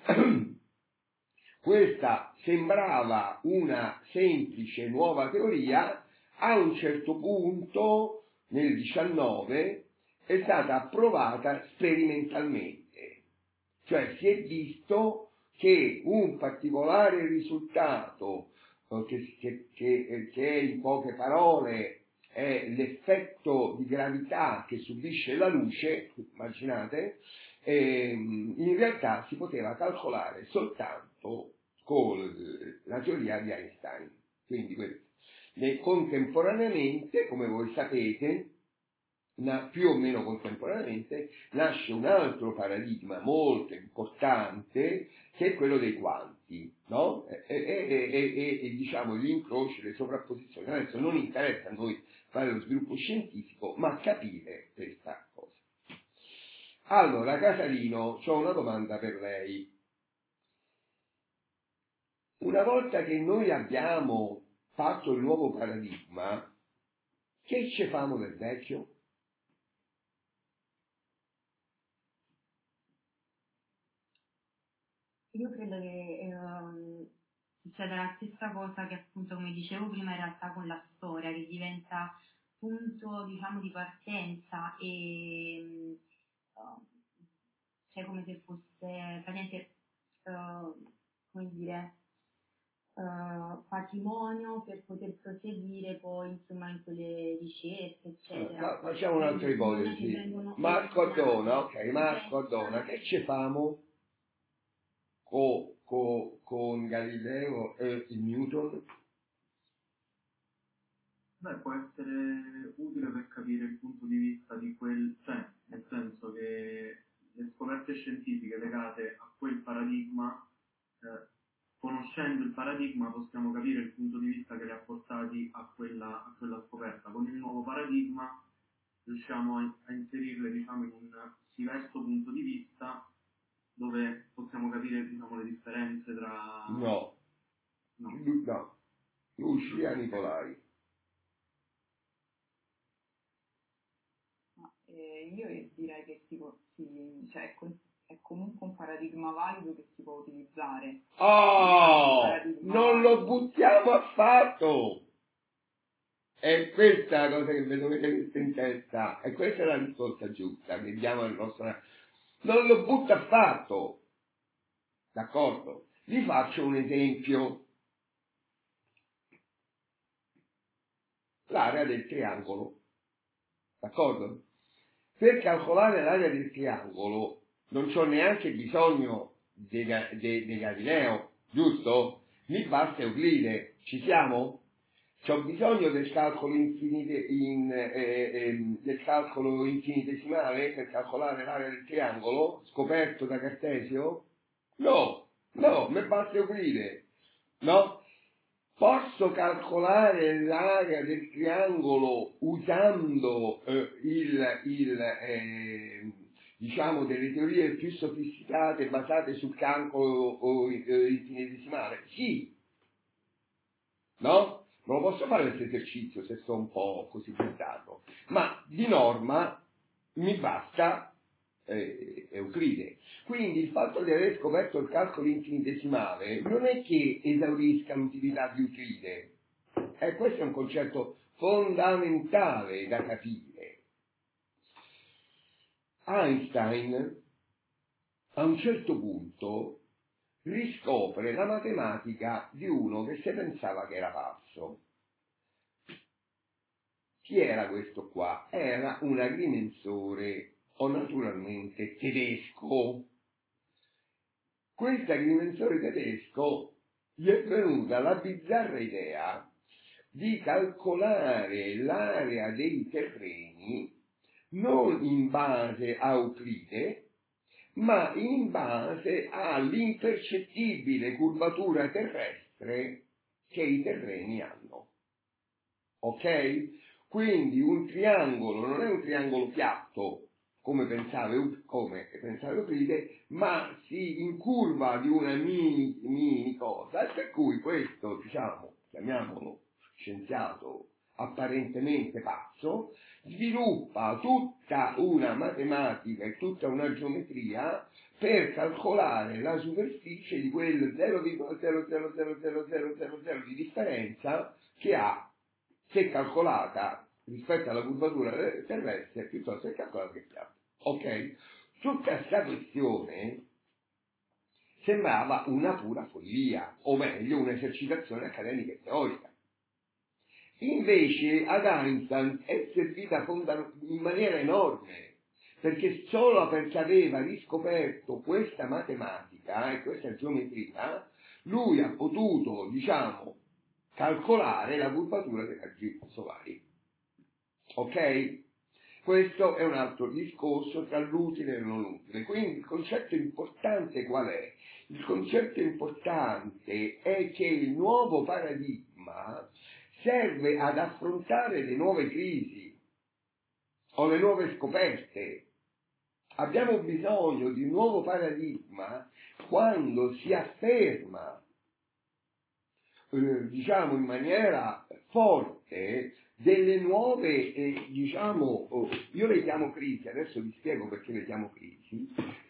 S1: Questa sembrava una semplice nuova teoria, a un certo punto, nel diciannove, è stata approvata sperimentalmente, cioè si è visto che un particolare risultato, eh, che, che, che, che è in poche parole è l'effetto di gravità che subisce la luce, immaginate, ehm, in realtà si poteva calcolare soltanto con la teoria di Einstein. Quindi questo. E contemporaneamente, come voi sapete, Na, più o meno contemporaneamente, nasce un altro paradigma molto importante che è quello dei quanti, no? E, e, e, e, e diciamo gli incroci, le sovrapposizioni. Adesso non interessa a noi fare lo sviluppo scientifico, ma capire questa cosa. Allora, Casalino, ho una domanda per lei. Una volta che noi abbiamo fatto il nuovo paradigma, che ci famo del vecchio?
S3: Io credo che ehm, succeda la stessa cosa che appunto, come dicevo prima, in realtà con la storia, che diventa punto, diciamo, di partenza e uh, cioè come se fosse praticamente, uh, come dire, uh, patrimonio per poter proseguire poi, insomma, in quelle ricerche, eccetera.
S1: Uh, facciamo un'altra ipotesi. Marco Addona, ok, Marco Addona, che ci famo Co, co, con Galileo e il Newton?
S4: Beh, può essere utile per capire il punto di vista di quel, cioè, nel senso che le scoperte scientifiche legate a quel paradigma, eh, conoscendo il paradigma possiamo capire il punto di vista che li ha portati a quella, a quella scoperta. Con il nuovo paradigma riusciamo a, a inserirle, diciamo, in un diverso punto di vista dove possiamo capire, diciamo, le differenze tra...
S1: No,
S4: no,
S1: no. Lucia Nicolai.
S5: Ma, eh, io direi che si, può- si, cioè, è, com- è comunque un paradigma valido che si può utilizzare.
S1: Oh, non lo
S5: valido.
S1: buttiamo affatto! È questa la cosa che vi dovete mettere in testa, e questa è la risposta giusta che diamo al nostro... Non lo butta affatto, d'accordo? Vi faccio un esempio. L'area del triangolo, d'accordo? Per calcolare l'area del triangolo non c'ho neanche bisogno di Galileo, giusto? Mi basta Euclide, ci siamo? C'ho bisogno del calcolo, infinite, in, eh, eh, del calcolo infinitesimale per calcolare l'area del triangolo scoperto da Cartesio? No, no, mi basta Euclide, no? Posso calcolare l'area del triangolo usando eh, il, il eh, diciamo delle teorie più sofisticate basate sul calcolo eh, infinitesimale? Sì, no? Non lo posso fare questo esercizio se sto un po' così buttato, ma di norma mi basta eh, Euclide. Quindi il fatto di aver scoperto il calcolo infinitesimale non è che esaurisca l'utilità di Euclide, eh, questo è un concetto fondamentale da capire. Einstein a un certo punto riscopre la matematica di uno che si pensava che era pazzo. Chi era questo qua? Era un agrimensore, o naturalmente tedesco. Questo agrimensore tedesco gli è venuta la bizzarra idea di calcolare l'area dei terreni non in base a Euclide, ma in base all'impercettibile curvatura terrestre che i terreni hanno. Ok? Quindi un triangolo non è un triangolo piatto, come pensava, come pensava Euclide, ma si incurva di una mini, mini cosa, e per cui questo, diciamo, chiamiamolo scienziato apparentemente pazzo, sviluppa tutta una matematica e tutta una geometria per calcolare la superficie di quel zero virgola zero zero zero zero zero zero zero di differenza che ha, se calcolata rispetto alla curvatura terrestre, piuttosto che calcolata che piatto. Ok? Tutta questa questione sembrava una pura follia, o meglio, un'esercitazione accademica e teorica. Invece ad Einstein è servita fonda- in maniera enorme, perché solo perché aveva riscoperto questa matematica e questa geometria, lui ha potuto, diciamo, calcolare la curvatura dei raggi solari. Ok? Questo è un altro discorso tra l'utile e il non utile. Quindi il concetto importante qual è? Il concetto importante è che il nuovo paradigma serve ad affrontare le nuove crisi o le nuove scoperte. Abbiamo bisogno di un nuovo paradigma quando si afferma, eh, diciamo in maniera forte, delle nuove, eh, diciamo, oh, io le chiamo crisi, adesso vi spiego perché le chiamo crisi,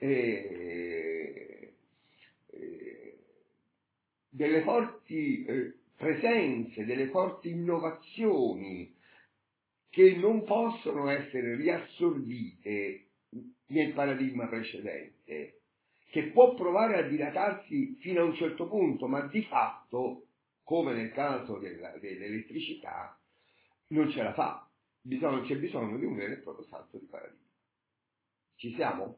S1: eh, eh, delle forti eh, presenze, delle forti innovazioni che non possono essere riassorbite nel paradigma precedente, che può provare a dilatarsi fino a un certo punto, ma di fatto, come nel caso della, dell'elettricità, non ce la fa. Bisogna, c'è bisogno di un vero e proprio salto di paradigma. Ci siamo?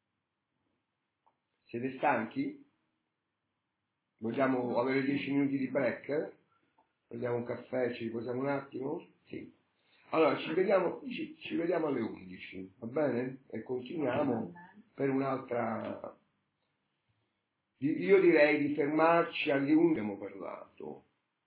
S1: Siete stanchi? Vogliamo avere dieci minuti di break? Prendiamo un caffè, ci riposiamo un attimo? Sì. Allora, ci vediamo, ci, ci vediamo alle undici, va bene? E continuiamo per un'altra... Io direi di fermarci alle undici, abbiamo parlato.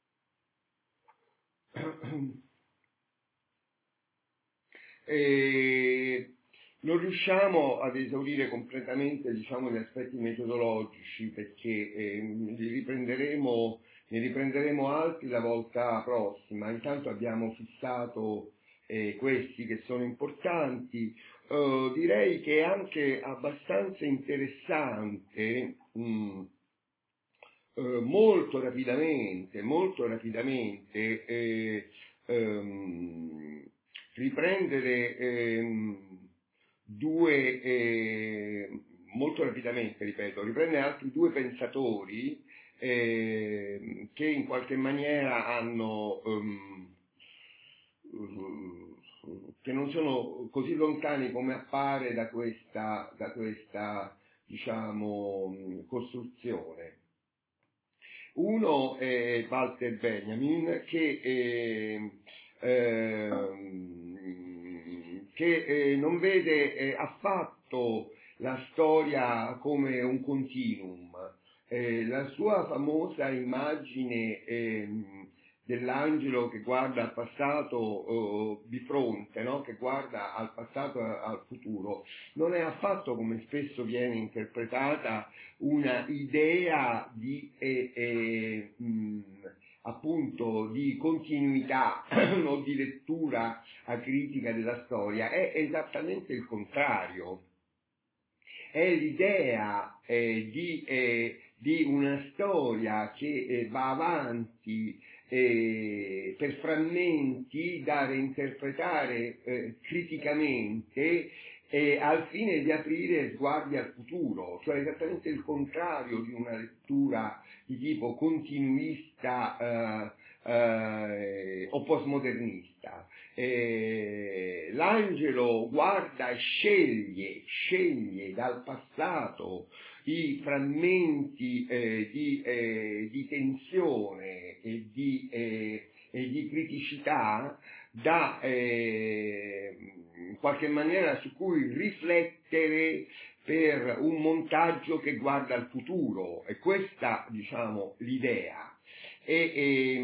S1: E non riusciamo ad esaurire completamente, diciamo, gli aspetti metodologici, perché eh, li riprenderemo, ne riprenderemo altri la volta prossima. Intanto abbiamo fissato eh, questi che sono importanti. Uh, direi che è anche abbastanza interessante mh, uh, molto rapidamente, molto rapidamente eh, um, riprendere ehm, due, eh, molto rapidamente, ripeto, riprendere altri due pensatori eh, che in qualche maniera hanno, um, che non sono così lontani come appare da questa, da questa diciamo, costruzione. Uno è Walter Benjamin che eh, Eh, che eh, non vede eh, affatto la storia come un continuum. Eh, la sua famosa immagine eh, dell'angelo che guarda al passato eh, di fronte, no? Che guarda al passato e al futuro, non è affatto, come spesso viene interpretata, una idea di eh, eh, mh, appunto di continuità o di lettura acritica della storia, è esattamente il contrario. È l'idea eh, di, eh, di una storia che eh, va avanti eh, per frammenti da reinterpretare eh, criticamente eh, al fine di aprire sguardi al futuro, cioè esattamente il contrario di una lettura di tipo continuista eh, eh, o postmodernista. Eh, l'angelo guarda e sceglie, sceglie dal passato i frammenti eh, di, eh, di tensione e di, eh, e di criticità da eh, in qualche maniera su cui riflettere per un montaggio che guarda al futuro, e questa, diciamo, l'idea. E, e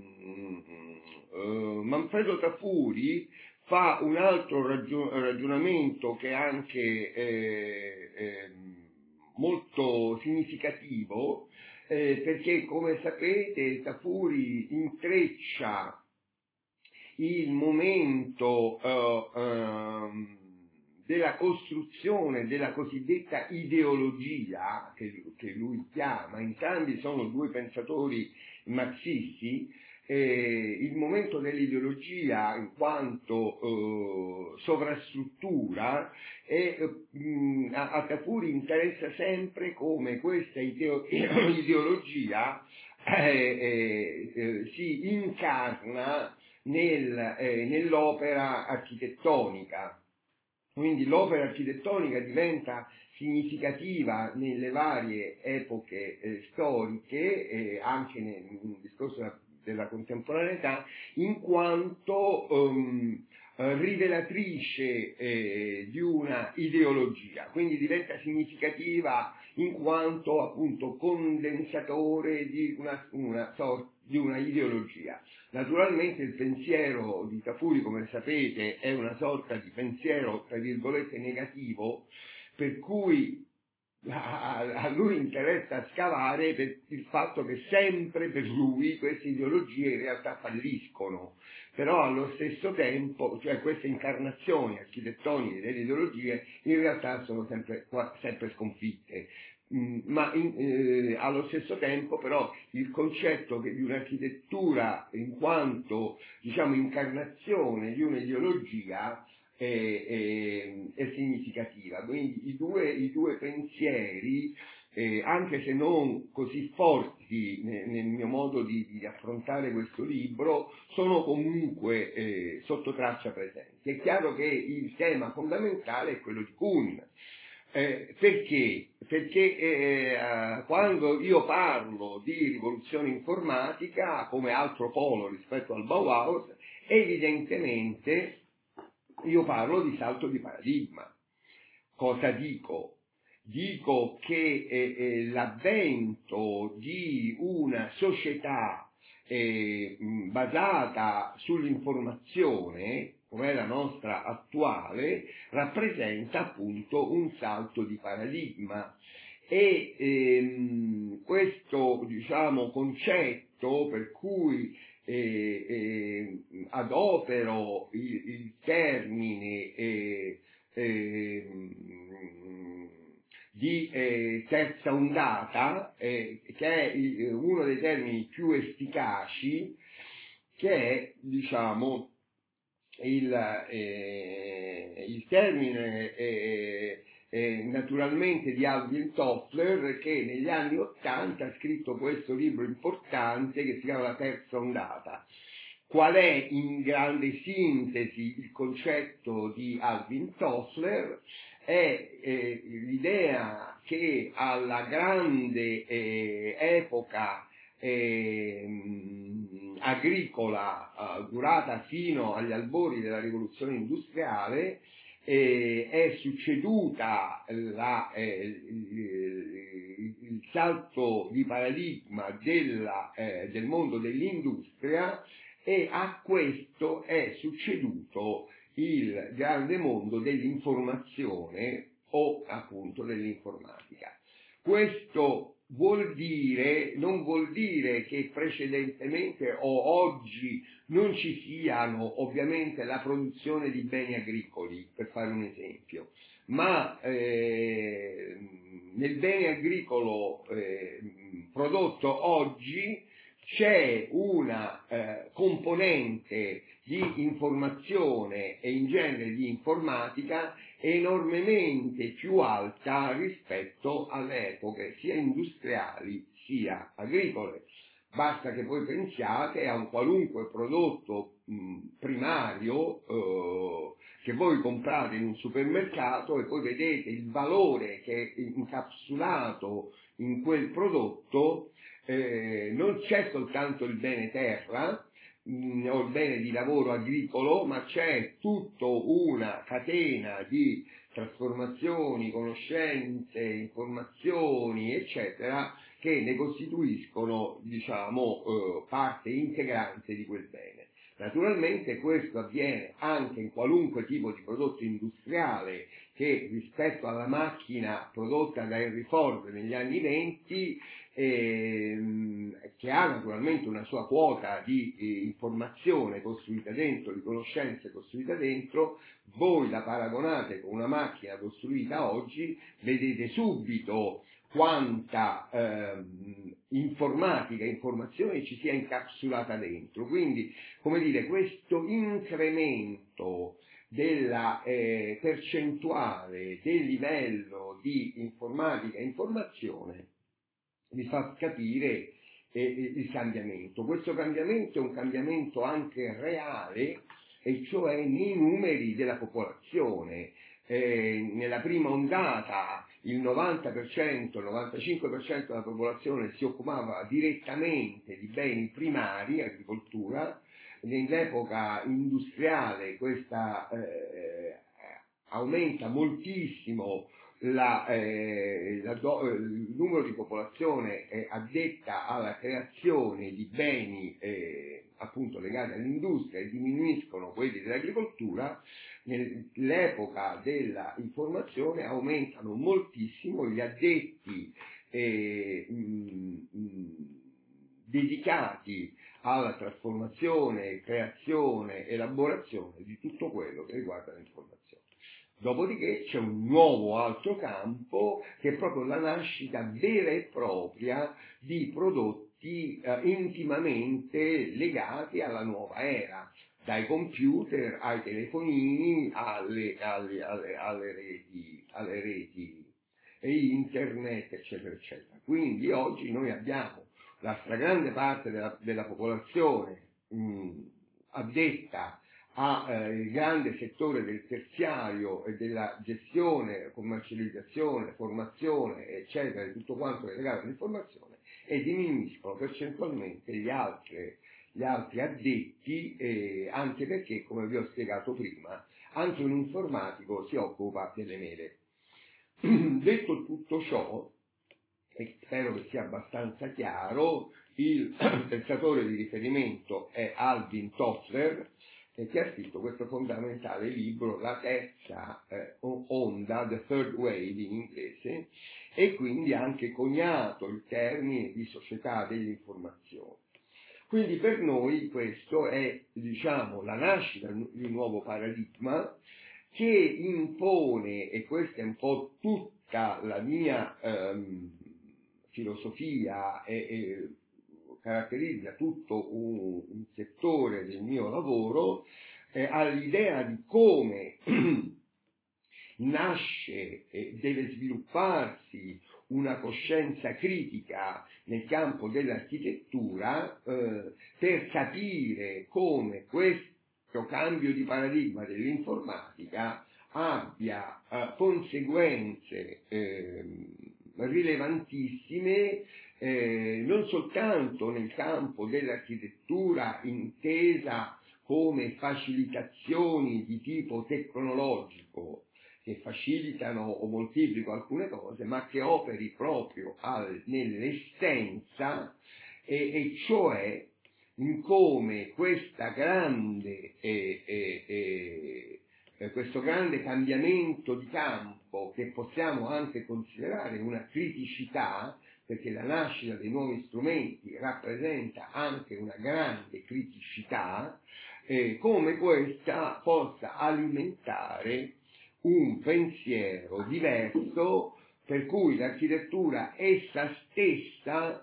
S1: uh, Manfredo Tafuri fa un altro ragion- ragionamento che è anche eh, eh, molto significativo, eh, perché, come sapete, Tafuri intreccia il momento uh, um, della costruzione della cosiddetta ideologia, che, che lui chiama, entrambi sono due pensatori marxisti, eh, il momento dell'ideologia in quanto eh, sovrastruttura, e mh, a, a Tafuri interessa sempre come questa ideo- ideologia eh, eh, eh, si incarna nel, eh, nell'opera architettonica. Quindi l'opera architettonica diventa significativa nelle varie epoche eh, storiche, eh, anche nel, nel discorso della, della contemporaneità, in quanto um, rivelatrice eh, di una ideologia, quindi diventa significativa in quanto appunto condensatore di una, una sorta di una ideologia. Naturalmente il pensiero di Tafuri, come sapete, è una sorta di pensiero, tra virgolette, negativo, per cui a, a lui interessa scavare per il fatto che sempre per lui queste ideologie in realtà falliscono, però allo stesso tempo, cioè queste incarnazioni architettoniche delle ideologie in realtà sono sempre, sempre sconfitte. Ma in, eh, allo stesso tempo però il concetto che di un'architettura in quanto diciamo incarnazione di un'ideologia è, è, è significativa, quindi i due, i due pensieri eh, anche se non così forti nel, nel mio modo di, di affrontare questo libro sono comunque eh, sotto traccia presenti. È chiaro che il tema fondamentale è quello di Kuhn. Eh, perché? Perché eh, quando io parlo di rivoluzione informatica come altro polo rispetto al Bauhaus, evidentemente io parlo di salto di paradigma. Cosa dico? Dico che eh, eh, l'avvento di una società eh, basata sull'informazione, come è la nostra attuale, rappresenta appunto un salto di paradigma e ehm, questo diciamo concetto per cui eh, eh, adopero il, il termine eh, eh, di eh, terza ondata, eh, che è il, uno dei termini più efficaci, che è diciamo Il, eh, il termine eh, eh, naturalmente di Alvin Toffler, che negli anni Ottanta ha scritto questo libro importante che si chiama La terza ondata. Qual è in grande sintesi il concetto di Alvin Toffler? È eh, l'idea che alla grande eh, epoca Eh, agricola eh, durata fino agli albori della rivoluzione industriale eh, è succeduta la, eh, il, il salto di paradigma della, eh, del mondo dell'industria e a questo è succeduto il grande mondo dell'informazione o appunto dell'informatica. Questo vuol dire, non vuol dire che precedentemente o oggi non ci siano ovviamente la produzione di beni agricoli, per fare un esempio, ma eh, nel bene agricolo eh, prodotto oggi c'è una eh, componente di informazione e in genere di informatica enormemente più alta rispetto alle epoche sia industriali sia agricole. Basta che voi pensiate a un qualunque prodotto mh, primario eh, che voi comprate in un supermercato e poi vedete il valore che è incapsulato in quel prodotto. Eh, non c'è soltanto il bene terra mh, o il bene di lavoro agricolo, ma c'è tutta una catena di trasformazioni, conoscenze, informazioni, eccetera, che ne costituiscono, diciamo, eh, parte integrante di quel bene. Naturalmente questo avviene anche in qualunque tipo di prodotto industriale che rispetto alla macchina prodotta da Henry Ford negli anni venti ehm, che ha naturalmente una sua quota di eh, informazione costruita dentro, di conoscenze costruita dentro, voi la paragonate con una macchina costruita oggi, vedete subito quanta ehm, informatica e informazione ci sia incapsulata dentro. Quindi, come dire, questo incremento della eh, percentuale del livello di informatica e informazione vi fa capire eh, il cambiamento. Questo cambiamento è un cambiamento anche reale, e cioè nei numeri della popolazione. Eh, nella prima ondata il novanta per cento, il novantacinque per cento della popolazione si occupava direttamente di beni primari, agricoltura. Nell'epoca industriale questa eh, aumenta moltissimo la, eh, la do, il numero di popolazione eh, addetta alla creazione di beni eh, appunto legati all'industria, e diminuiscono quelli dell'agricoltura. Nell'epoca dell'informazione aumentano moltissimo gli addetti eh, mh, mh, dedicati alla trasformazione, creazione, elaborazione di tutto quello che riguarda l'informazione. Dopodiché c'è un nuovo altro campo, che è proprio la nascita vera e propria di prodotti eh, intimamente legati alla nuova era, dai computer ai telefonini alle, alle, alle, alle, reti, alle reti e internet, eccetera, eccetera. Quindi oggi noi abbiamo la stragrande parte della, della popolazione mh, addetta al eh, grande settore del terziario e della gestione, commercializzazione, formazione, eccetera, di tutto quanto è legato all'informazione, e diminuiscono percentualmente gli altri, gli altri addetti, eh, anche perché, come vi ho spiegato prima, anche un informatico si occupa delle mele. Detto tutto ciò, e spero che sia abbastanza chiaro, il pensatore di riferimento è Alvin Toffler, eh, che ha scritto questo fondamentale libro, La terza eh, onda, The Third Wave in inglese, e quindi ha anche coniato il termine di società dell'informazione. Quindi per noi questo è, diciamo, la nascita di un nuovo paradigma che impone, e questa è un po' tutta la mia ehm, filosofia e, e caratterizza tutto un, un settore del mio lavoro, eh, all'idea di come nasce e deve svilupparsi una coscienza critica nel campo dell'architettura eh, per capire come questo cambio di paradigma dell'informatica abbia eh, conseguenze eh, rilevantissime eh, non soltanto nel campo dell'architettura intesa come facilitazioni di tipo tecnologico che facilitano o moltiplicano alcune cose, ma che operi proprio al, nell'essenza, e, e cioè in come questa grande, eh, eh, eh, questo grande cambiamento di campo, che possiamo anche considerare una criticità, perché la nascita dei nuovi strumenti rappresenta anche una grande criticità, eh, come questa possa alimentare un pensiero diverso, per cui l'architettura essa stessa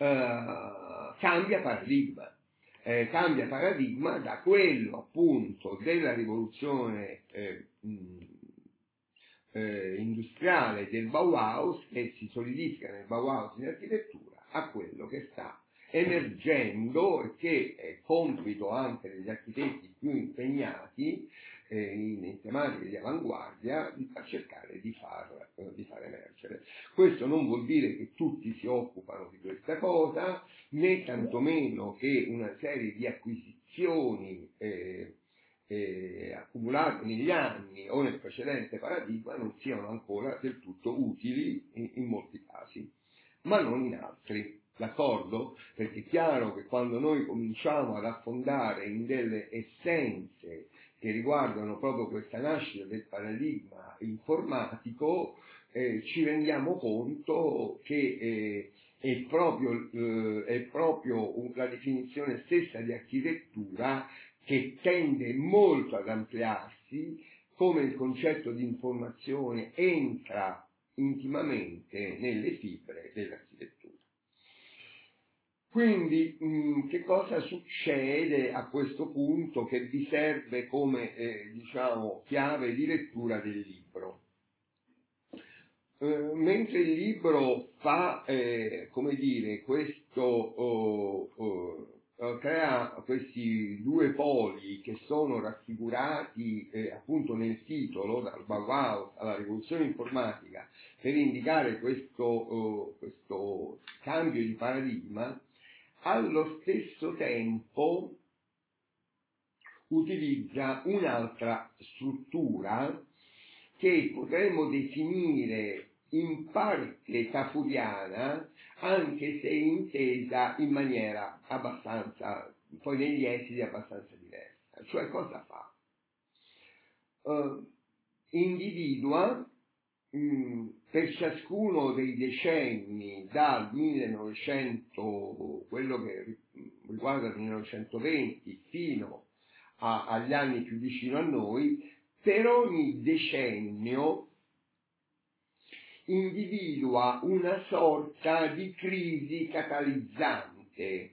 S1: eh, cambia paradigma. Eh, cambia paradigma da quello appunto della rivoluzione eh, mh, eh, industriale del Bauhaus, che si solidifica nel Bauhaus in architettura, a quello che sta emergendo e che è compito anche degli architetti più impegnati eh, in, in tematiche di avanguardia di far cercare di far, eh, di far emergere. Questo non vuol dire che tutti si occupano di questa cosa, né tantomeno che una serie di acquisizioni eh, eh, accumulate negli anni o nel precedente paradigma non siano ancora del tutto utili in, in molti casi, ma non in altri. D'accordo? Perché è chiaro che quando noi cominciamo ad affondare in delle essenze che riguardano proprio questa nascita del paradigma informatico, eh, ci rendiamo conto che eh, è proprio, eh, è proprio la definizione stessa di architettura che tende molto ad ampliarsi, come il concetto di informazione entra intimamente nelle fibre dell'architettura. Quindi mh, che cosa succede a questo punto che vi serve come eh, diciamo chiave di lettura del libro? Eh, mentre il libro fa eh, come dire questo questo oh, oh, crea questi due poli che sono raffigurati eh, appunto nel titolo, dal Bauhaus alla rivoluzione informatica, per indicare questo, oh, questo cambio di paradigma, allo stesso tempo utilizza un'altra struttura che potremmo definire in parte tafuriana, anche se intesa in maniera abbastanza, poi negli esiti abbastanza diversa. Cioè cosa fa? Uh, individua mh, per ciascuno dei decenni dal millenovecento, quello che riguarda il millenovecentoventi, fino a, agli anni più vicino a noi, per ogni decennio individua una sorta di crisi catalizzante.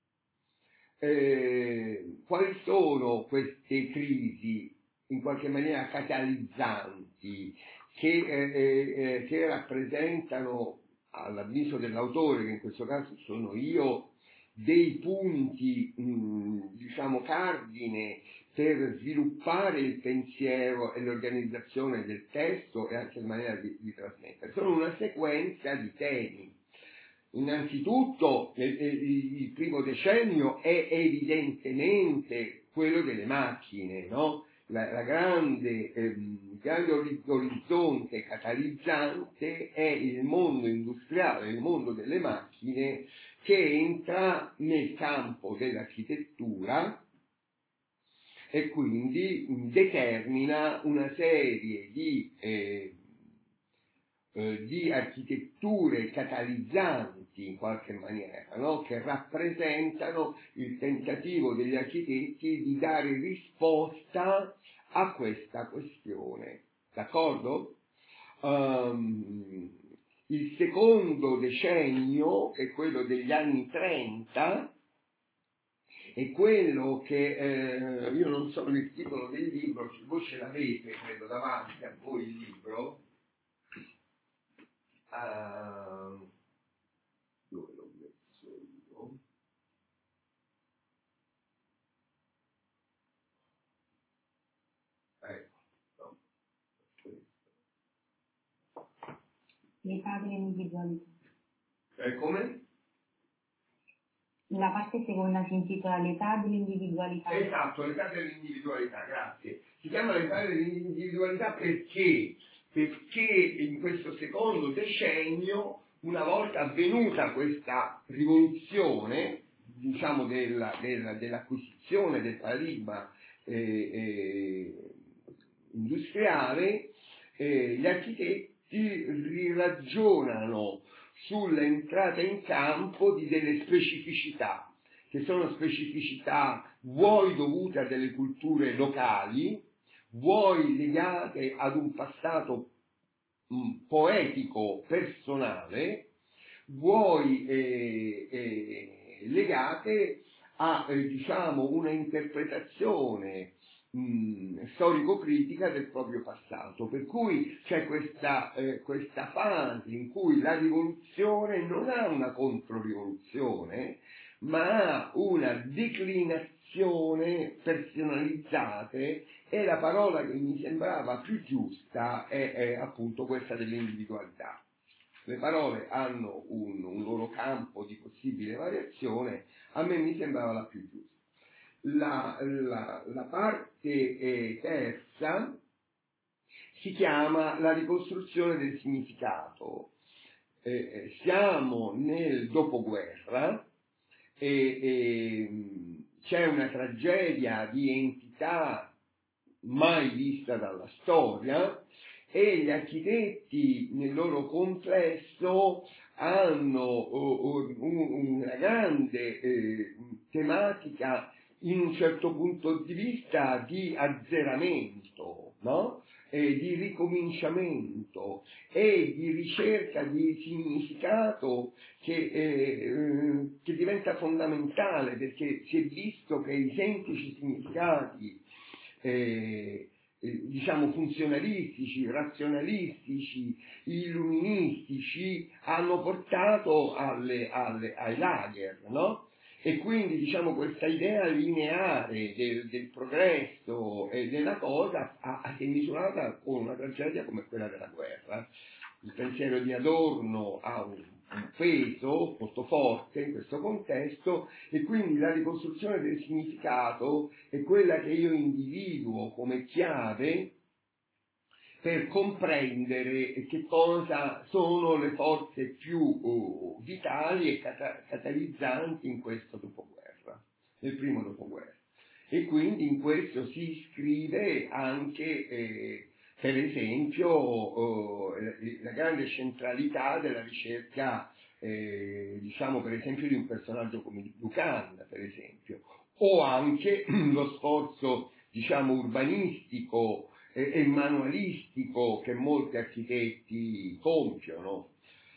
S1: Eh, quali sono queste crisi in qualche maniera catalizzanti che, eh, eh, che rappresentano, all'avviso dell'autore, che in questo caso sono io, dei punti mh, diciamo cardine per sviluppare il pensiero e l'organizzazione del testo e anche la maniera di, di trasmettere? Sono una sequenza di temi. Innanzitutto eh, eh, il primo decennio è evidentemente quello delle macchine, no? La, la grande, ehm, grande orizzonte catalizzante è il mondo industriale, il mondo delle macchine, che entra nel campo dell'architettura e quindi determina una serie di, eh, eh, di architetture catalizzanti in qualche maniera, no? Che rappresentano il tentativo degli architetti di dare risposta a questa questione. D'accordo? Um, il secondo decennio, che è quello degli anni trenta, è quello che, eh, io non so il titolo del libro, voi ce l'avete, credo, davanti a voi il libro. Uh, dove l'ho messo io? Ecco, no.
S3: L'età dell'individualità.
S1: Eh, come?
S3: La parte seconda si intitola l'età dell'individualità.
S1: Esatto, l'età dell'individualità, grazie. Si chiama l'età dell'individualità perché? Perché in questo secondo decennio, una volta avvenuta questa rivoluzione, diciamo, della, della, dell'acquisizione del paradigma eh, eh, industriale, eh, gli architetti riragionano sull'entrata in campo di delle specificità, che sono specificità vuoi dovute a delle culture locali, vuoi legate ad un passato mh, poetico personale, vuoi eh, eh, legate a eh, diciamo una interpretazione mh, storico-critica del proprio passato, per cui c'è questa, eh, questa fase in cui la rivoluzione non ha una controrivoluzione, ma ha una declinazione personalizzata, e la parola che mi sembrava più giusta è, è appunto questa dell'individualità. Le parole hanno un, un loro campo di possibile variazione, a me mi sembrava la più giusta. La, la, la parte eh, terza si chiama la ricostruzione del significato. Eh, siamo nel dopoguerra e, e c'è una tragedia di entità mai vista dalla storia, e gli architetti nel loro complesso hanno oh, oh, una grande eh, tematica, in un certo punto di vista, di azzeramento, no? E di ricominciamento e di ricerca di significato che, eh, che diventa fondamentale, perché si è visto che i semplici significati eh, diciamo funzionalistici, razionalistici, illuministici hanno portato alle, alle, ai lager, no? E quindi diciamo questa idea lineare del, del progresso e della cosa ha, si è misurata con una tragedia come quella della guerra. Il pensiero di Adorno ha un, un peso molto forte in questo contesto e quindi la ricostruzione del significato è quella che io individuo come chiave per comprendere che cosa sono le forze più uh, vitali e cata- catalizzanti in questo dopoguerra, nel primo dopoguerra. E quindi in questo si iscrive anche, eh, per esempio, uh, la grande centralità della ricerca, eh, diciamo per esempio, di un personaggio come Buchanan, per esempio, o anche lo sforzo, diciamo, urbanistico e manualistico che molti architetti compiono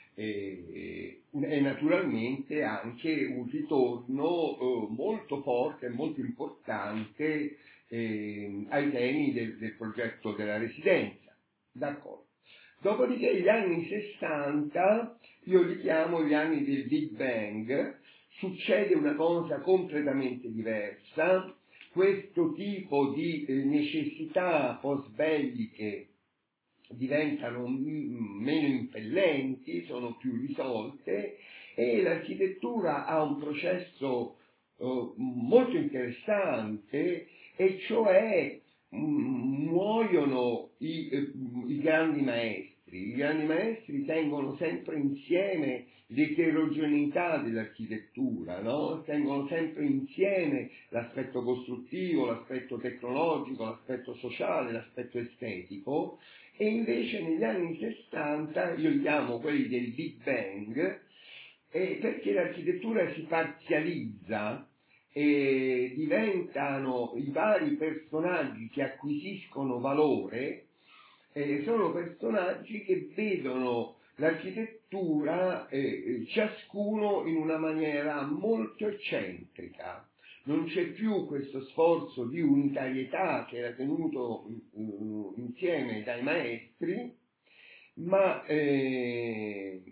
S1: e, e naturalmente anche un ritorno eh, molto forte e molto importante eh, ai temi del, del progetto della residenza. D'accordo. Dopodiché gli anni sessanta io li chiamo gli anni del Big Bang, succede una cosa completamente diversa. Questo tipo di necessità post-belliche diventano meno impellenti, sono più risolte e l'architettura ha un processo uh, molto interessante, e cioè mh, muoiono i, uh, i grandi maestri. I grandi maestri tengono sempre insieme l'eterogeneità dell'architettura, no? Tengono sempre insieme l'aspetto costruttivo, l'aspetto tecnologico, l'aspetto sociale, l'aspetto estetico, e invece negli anni sessanta, io li chiamo quelli del Big Bang, eh, perché l'architettura si parzializza e diventano i vari personaggi che acquisiscono valore, eh, sono personaggi che vedono l'architettura eh, ciascuno in una maniera molto eccentrica. Non c'è più questo sforzo di unitarietà che era tenuto uh, insieme dai maestri, ma eh,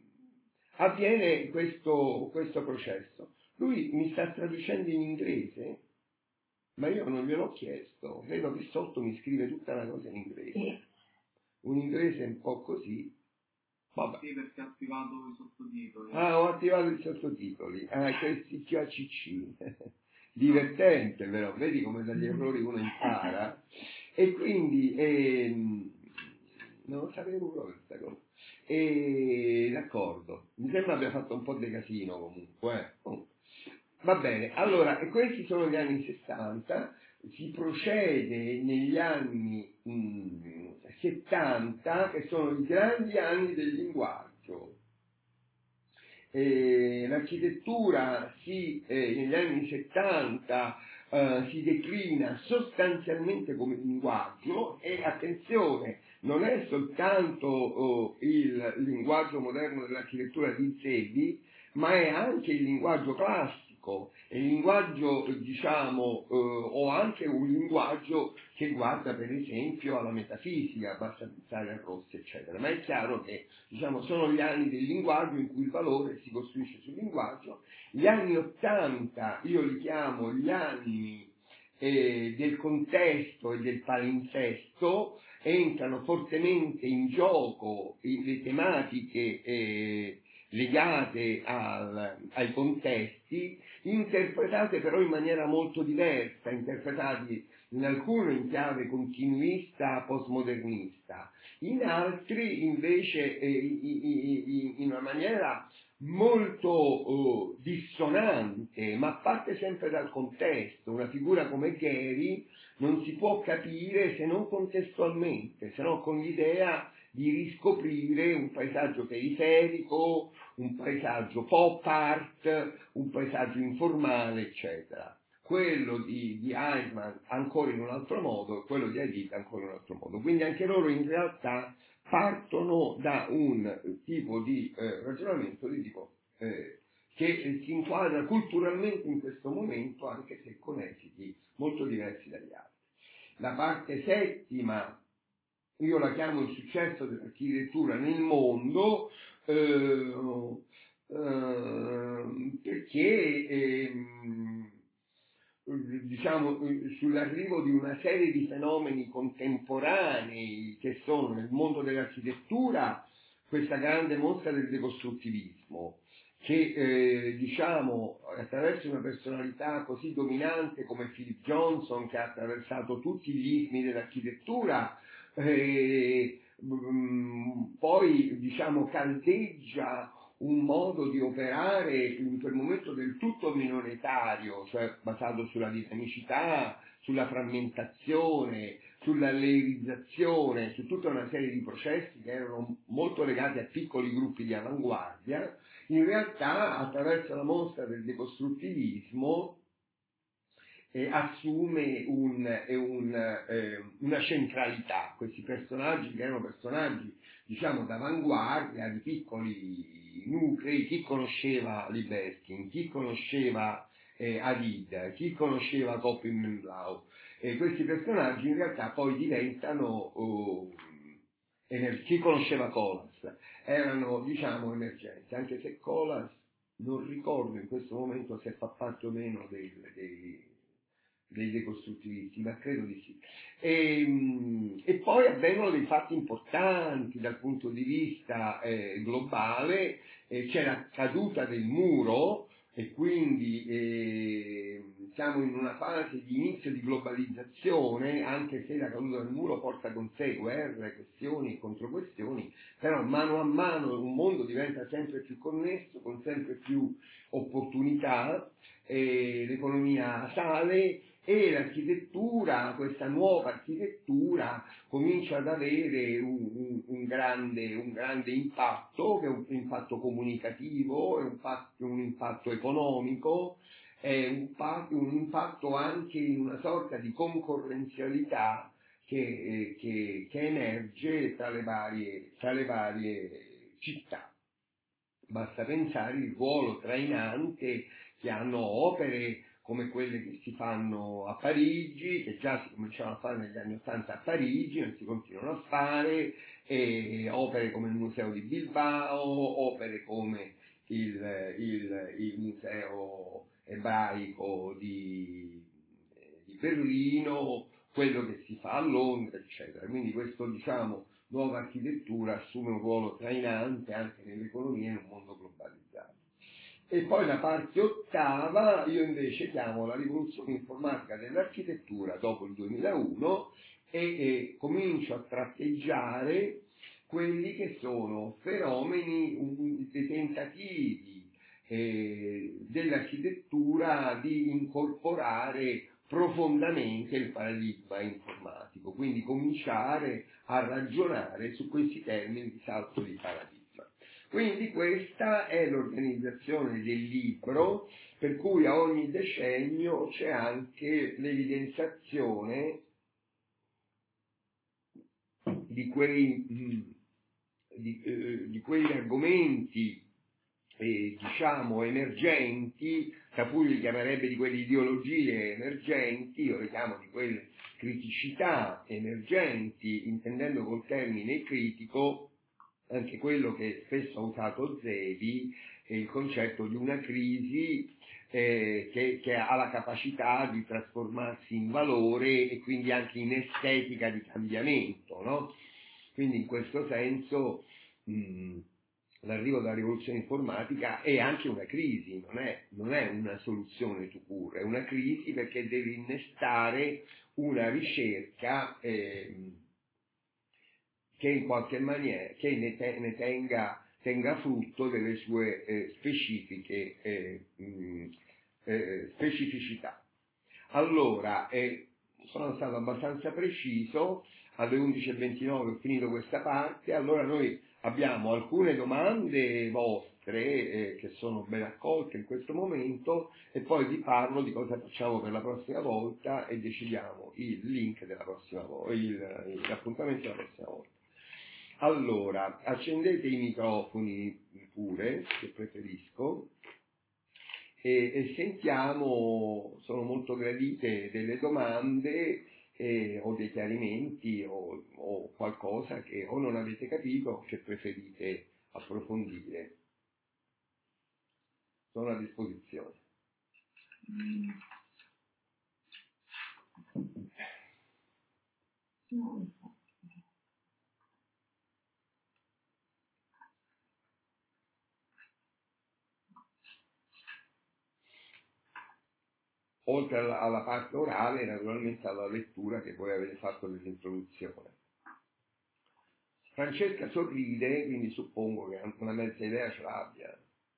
S1: avviene questo, questo processo. Lui mi sta traducendo in inglese, ma io non gliel'ho chiesto, vedo che sotto mi scrive tutta una cosa in inglese, un inglese un po' così. Vabbè.
S4: Sì, perché ha attivato i sottotitoli.
S1: Ah, ho attivato i sottotitoli. Ah, questi C C C. Divertente, però, vedi come dagli errori uno impara. E quindi, ehm, non lo sapevo proprio questa cosa. E, d'accordo, mi sembra abbia fatto un po' di casino comunque. Eh. Oh. Va bene, allora, e questi sono gli anni sessanta, si procede negli anni mh, settanta, che sono i grandi anni del linguaggio. E l'architettura si, eh, negli anni settanta eh, si declina sostanzialmente come linguaggio, e attenzione, non è soltanto oh, il linguaggio moderno dell'architettura di Zevi, ma è anche il linguaggio classico, è il linguaggio, diciamo, eh, o anche un linguaggio che guarda per esempio alla metafisica, basta pensare a Rossi, eccetera. Ma è chiaro che, diciamo, sono gli anni del linguaggio in cui il valore si costruisce sul linguaggio. Gli anni Ottanta io li chiamo gli anni eh, del contesto e del palinsesto, entrano fortemente in gioco le tematiche eh, legate al, ai contesti, interpretate però in maniera molto diversa, interpretati in alcuni in chiave continuista, postmodernista, in altri invece eh, in una maniera molto oh, dissonante, ma parte sempre dal contesto. Una figura come Gehry non si può capire se non contestualmente, se no con l'idea di riscoprire un paesaggio periferico, un paesaggio pop art, un paesaggio informale, eccetera. Quello di, di Eichmann ancora in un altro modo, quello di Hadid ancora in un altro modo. Quindi anche loro in realtà partono da un tipo di eh, ragionamento di tipo eh, che eh, si inquadra culturalmente in questo momento, anche se con esiti molto diversi dagli altri. la parte settima, io la chiamo il successo dell'architettura nel mondo, eh, eh, perché eh, diciamo sull'arrivo di una serie di fenomeni contemporanei che sono nel mondo dell'architettura questa grande mostra del decostruttivismo, che eh, diciamo attraverso una personalità così dominante come Philip Johnson, che ha attraversato tutti gli ismi dell'architettura, eh, mh, poi diciamo caldeggia un modo di operare in quel momento del tutto minoritario, cioè basato sulla dinamicità, sulla frammentazione, sulla leerizzazione, su tutta una serie di processi che erano molto legati a piccoli gruppi di avanguardia. In realtà attraverso la mostra del decostruttivismo eh, assume un, eh, un, eh, una centralità. Questi personaggi che erano personaggi diciamo d'avanguardia, di piccoli nuclei, chi conosceva Libeskind, chi conosceva eh, Hadid, chi conosceva Koppelman-Blau, e questi personaggi in realtà poi diventano oh, emer- chi conosceva Kolas, erano diciamo emergenti, anche se Kolas non ricordo in questo momento se fa parte o meno dei, dei dei decostruttivisti, ma credo di sì. E, e poi avvengono dei fatti importanti dal punto di vista eh, globale, eh, c'è la caduta del muro e quindi eh, siamo in una fase di inizio di globalizzazione, anche se la caduta del muro porta con sé guerre, questioni e controquestioni, però mano a mano un mondo diventa sempre più connesso, con sempre più opportunità, eh, l'economia sale, e l'architettura, questa nuova architettura, comincia ad avere un, un, un, grande, un grande impatto, che è un impatto comunicativo, è un, impatto, un impatto economico, è un, un impatto anche in una sorta di concorrenzialità che, eh, che, che emerge tra le, varie, tra le varie città. Basta pensare il ruolo trainante che hanno opere come quelle che si fanno a Parigi, che già si cominciavano a fare negli anni Ottanta a Parigi, non si continuano a fare, e opere come il Museo di Bilbao, opere come il, il, il Museo ebraico di, di Berlino, quello che si fa a Londra, eccetera. Quindi questo, diciamo, nuova architettura assume un ruolo trainante anche nell'economia in un mondo globalizzato. E poi la parte ottava, io invece chiamo la rivoluzione informatica dell'architettura dopo il duemilauno e, e comincio a tratteggiare quelli che sono fenomeni, um, dei tentativi eh, dell'architettura di incorporare profondamente il paradigma informatico, quindi cominciare a ragionare su questi termini di salto di paradigma. Quindi questa è l'organizzazione del libro, per cui a ogni decennio c'è anche l'evidenziazione di quei, di, eh, di quegli argomenti eh, diciamo emergenti, Capulli li chiamerebbe di quelle ideologie emergenti, io le chiamo di quelle criticità emergenti, intendendo col termine critico anche quello che spesso ha usato Zevi, è il concetto di una crisi eh, che, che ha la capacità di trasformarsi in valore e quindi anche in estetica di cambiamento, no? Quindi in questo senso mh, l'arrivo della rivoluzione informatica è anche una crisi, non è, non è una soluzione tout court, è una crisi perché deve innestare una ricerca eh, che in qualche maniera che ne, te, ne tenga, tenga frutto delle sue eh, specifiche eh, mh, eh, specificità. Allora, eh, sono stato abbastanza preciso, alle undici e ventinove ho finito questa parte, allora noi abbiamo alcune domande vostre eh, che sono ben accolte in questo momento e poi vi parlo di cosa facciamo per la prossima volta e decidiamo il link della prossima volta, il, l'appuntamento della prossima volta. Allora, accendete i microfoni pure, se preferisco, e, e sentiamo, sono molto gradite delle domande e, o dei chiarimenti o, o qualcosa che o non avete capito o che preferite approfondire. Sono a disposizione.
S3: Mm. No.
S1: Oltre alla, alla parte orale, naturalmente alla lettura che voi avete fatto nell'introduzione. Francesca sorride, quindi suppongo che una mezza idea ce l'abbia.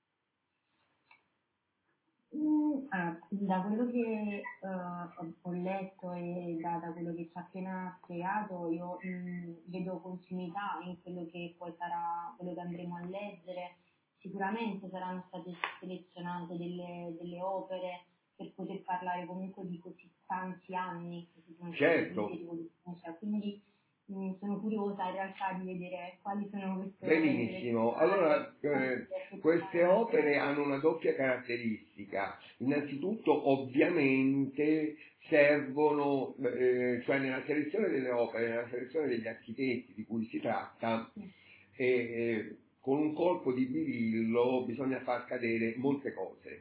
S3: Mm, allora, da quello che uh, ho letto e da, da quello che ci ha appena spiegato, io mm, vedo continuità in quello che poi sarà, quello che andremo a leggere. Sicuramente saranno state selezionate delle, delle opere per poter parlare comunque di così tanti anni che si sono
S1: Certo.
S3: di rivoluzione, cioè, quindi mh, sono curiosa in realtà di vedere quali sono queste
S1: Benissimo,
S3: opere.
S1: allora eh, queste opere hanno una doppia caratteristica. Innanzitutto ovviamente servono, eh, cioè nella selezione delle opere, nella selezione degli architetti di cui si tratta,
S3: Sì.
S1: eh, con un colpo di birillo bisogna far cadere molte cose.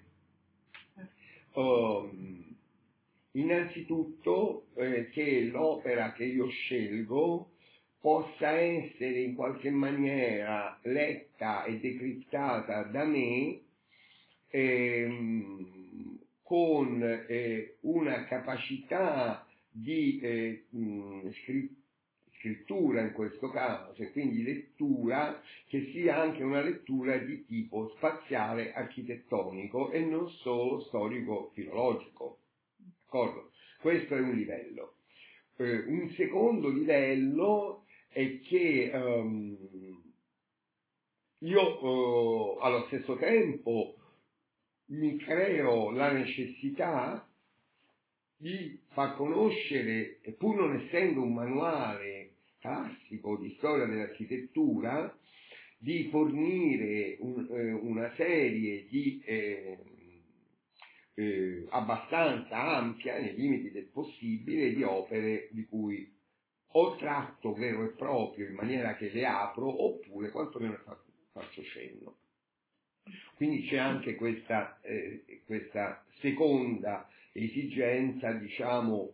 S1: Um, innanzitutto eh, che l'opera che io scelgo possa essere in qualche maniera letta e decriptata da me ehm, con eh, una capacità di eh, mh, scrittura scrittura in questo caso, e quindi lettura che sia anche una lettura di tipo spaziale architettonico e non solo storico-filologico. D'accordo? Questo è un livello. Eh, un secondo livello è che um, io uh, allo stesso tempo mi creo la necessità di far conoscere, pur non essendo un manuale classico di storia dell'architettura, di fornire un, eh, una serie di eh, eh, abbastanza ampia, nei limiti del possibile, di opere di cui ho tratto vero e proprio in maniera che le apro, oppure quantomeno faccio cenno. Quindi c'è anche questa, eh, questa seconda esigenza, diciamo,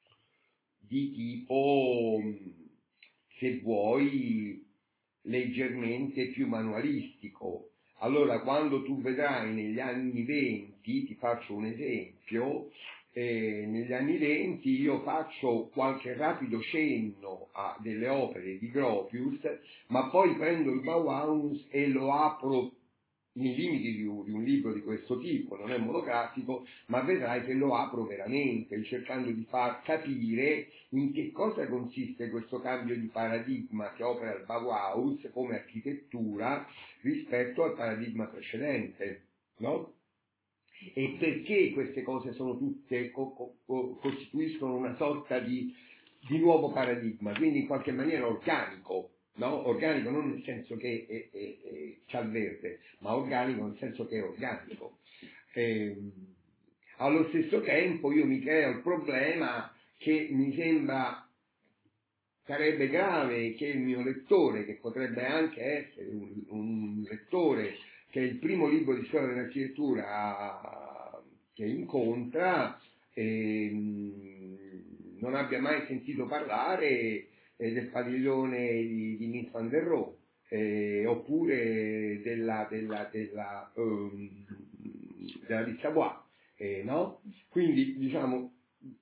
S1: di tipo, se vuoi, leggermente più manualistico. Allora, quando tu vedrai negli anni venti, ti faccio un esempio, eh, negli anni venti io faccio qualche rapido cenno a delle opere di Gropius, ma poi prendo il Bauhaus e lo apro nei limiti di un, di un libro di questo tipo, non è monografico, ma vedrai che lo apro veramente, cercando di far capire in che cosa consiste questo cambio di paradigma che opera il Bauhaus come architettura rispetto al paradigma precedente, no? E perché queste cose sono tutte, co- co- costituiscono una sorta di, di nuovo paradigma, quindi in qualche maniera organico. No? Organico non nel senso che è, è, è, c'ha il verde, ma organico nel senso che è organico. E, allo stesso tempo io mi creo il problema che mi sembra sarebbe grave che il mio lettore, che potrebbe anche essere un, un lettore che è il primo libro di storia dell'architettura che incontra, e, non abbia mai sentito parlare del padiglione di, di Mies van der Rohe, eh, oppure della, della, della, um, della di Savoie, eh, no? Quindi, diciamo,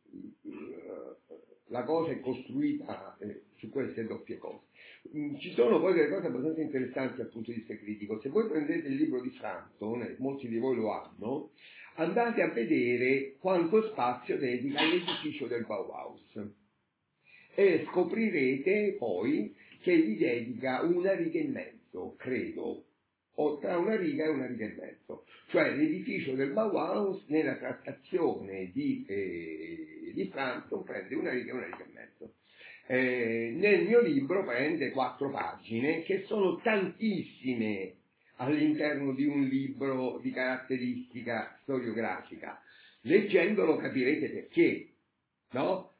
S1: la cosa è costruita eh, su queste doppie cose. Ci sono poi delle cose abbastanza interessanti dal punto di vista critico. Se voi prendete il libro di Frampton, molti di voi lo hanno, andate a vedere quanto spazio dedica all'edificio del Bauhaus. E scoprirete poi che gli dedica una riga e mezzo, credo, o tra una riga e una riga e mezzo. Cioè l'edificio del Bauhaus nella trattazione di, eh, di Frampton prende una riga e una riga e mezzo. Eh, nel mio libro prende quattro pagine, che sono tantissime all'interno di un libro di caratteristica storiografica. Leggendolo capirete perché. No?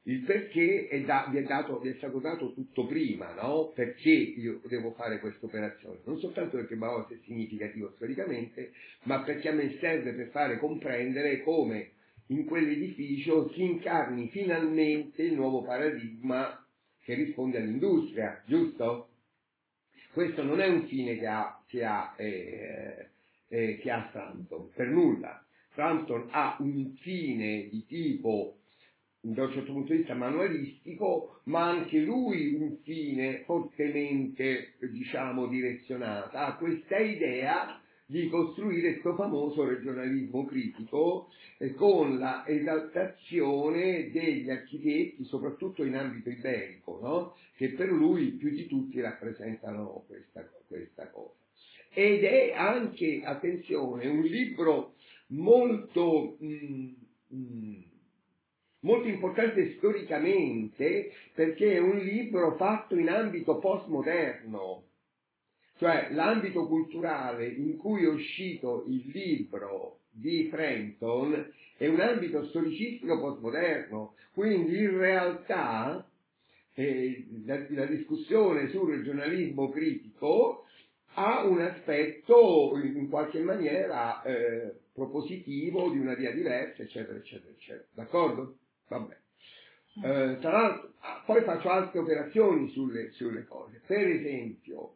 S1: Il perché è da, vi, è dato, vi è stato dato tutto prima, no? Perché io devo fare questa operazione? Non soltanto perché Bauhaus è significativo storicamente, ma perché a me serve per fare comprendere come in quell'edificio si incarni finalmente il nuovo paradigma che risponde all'industria, giusto? Questo non è un fine che ha, che ha, eh, eh, che ha Frampton, per nulla. Frampton ha un fine di tipo, da un certo punto di vista, manualistico, ma anche lui un fine fortemente, diciamo, direzionato. Ha questa idea di costruire questo famoso regionalismo critico eh, con la esaltazione degli architetti, soprattutto in ambito iberico, no? Che per lui più di tutti rappresentano questa, questa cosa. Ed è anche, attenzione, un libro molto, mm, mm, molto importante storicamente, perché è un libro fatto in ambito postmoderno. Cioè l'ambito culturale in cui è uscito il libro di Frampton è un ambito storicistico postmoderno, quindi in realtà eh, la, la discussione sul regionalismo critico ha un aspetto in qualche maniera eh, propositivo di una via diversa, eccetera, eccetera, eccetera. D'accordo? Vabbè. Eh, tra l'altro, poi faccio altre operazioni sulle, sulle cose. Per esempio,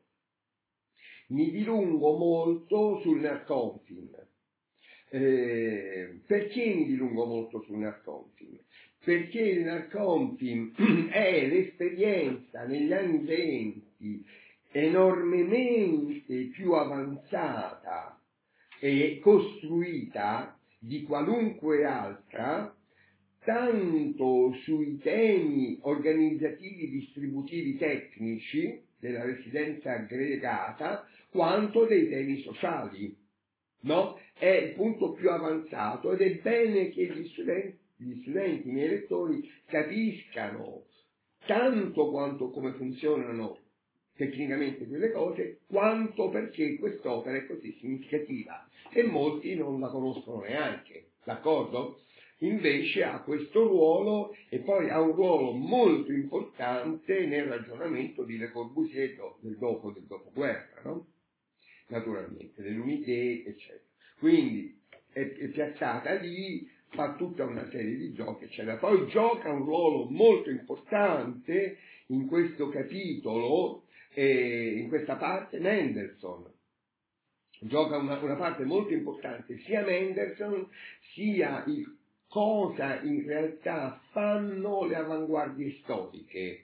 S1: mi dilungo molto sul Narconfin. Eh, perché mi dilungo molto sul Narconfin? Perché il Narconfin è l'esperienza negli anni venti enormemente più avanzata e costruita di qualunque altra, tanto sui temi organizzativi, distributivi, tecnici della residenza aggregata, quanto dei temi sociali, no? È il punto più avanzato ed è bene che gli studenti, gli studenti, i miei lettori, capiscano tanto quanto come funzionano tecnicamente quelle cose, quanto perché quest'opera è così significativa e molti non la conoscono neanche, d'accordo? Invece ha questo ruolo e poi ha un ruolo molto importante nel ragionamento di Le Corbusier del dopo del dopoguerra, no? Naturalmente, dell'unité, eccetera. Quindi è, è piazzata lì, fa tutta una serie di giochi, eccetera. Poi gioca un ruolo molto importante in questo capitolo, eh, in questa parte Mendelssohn. Gioca una, una parte molto importante, sia Mendelssohn, sia il cosa in realtà fanno le avanguardie storiche,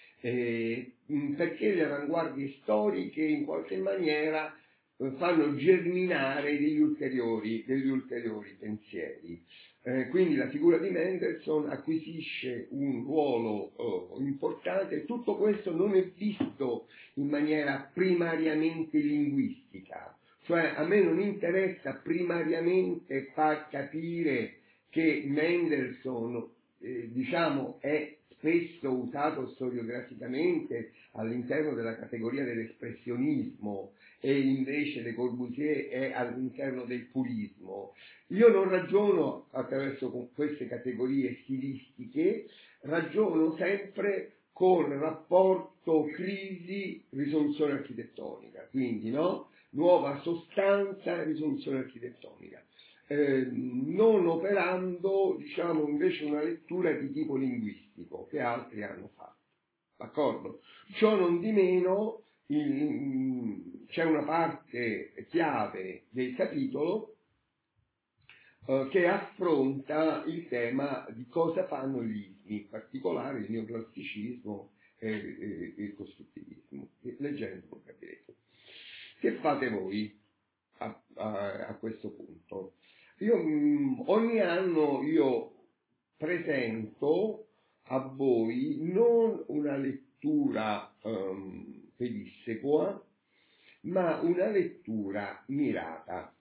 S1: eh, perché le avanguardie storiche in qualche maniera eh, fanno germinare degli ulteriori, degli ulteriori pensieri. Eh, quindi la figura di Mendelssohn acquisisce un ruolo oh, importante e tutto questo non è visto in maniera primariamente linguistica, cioè a me non interessa primariamente far capire che Mendelssohn, eh, diciamo, è spesso usato storiograficamente all'interno della categoria dell'espressionismo e invece Le Corbusier è all'interno del purismo. Io non ragiono attraverso queste categorie stilistiche, ragiono sempre con rapporto crisi-risoluzione architettonica, quindi no? Nuova sostanza, risoluzione architettonica. Eh, non operando, diciamo, invece una lettura di tipo linguistico che altri hanno fatto, d'accordo? Ciò non di meno il, c'è una parte chiave del capitolo eh, che affronta il tema di cosa fanno gli ismi, in particolare il neoclassicismo e, e, e il costruttivismo. Leggendolo capirete. Che fate voi a, a, a questo punto? Io mh, ogni anno io presento a voi non una lettura um, pedissequa, ma una lettura mirata,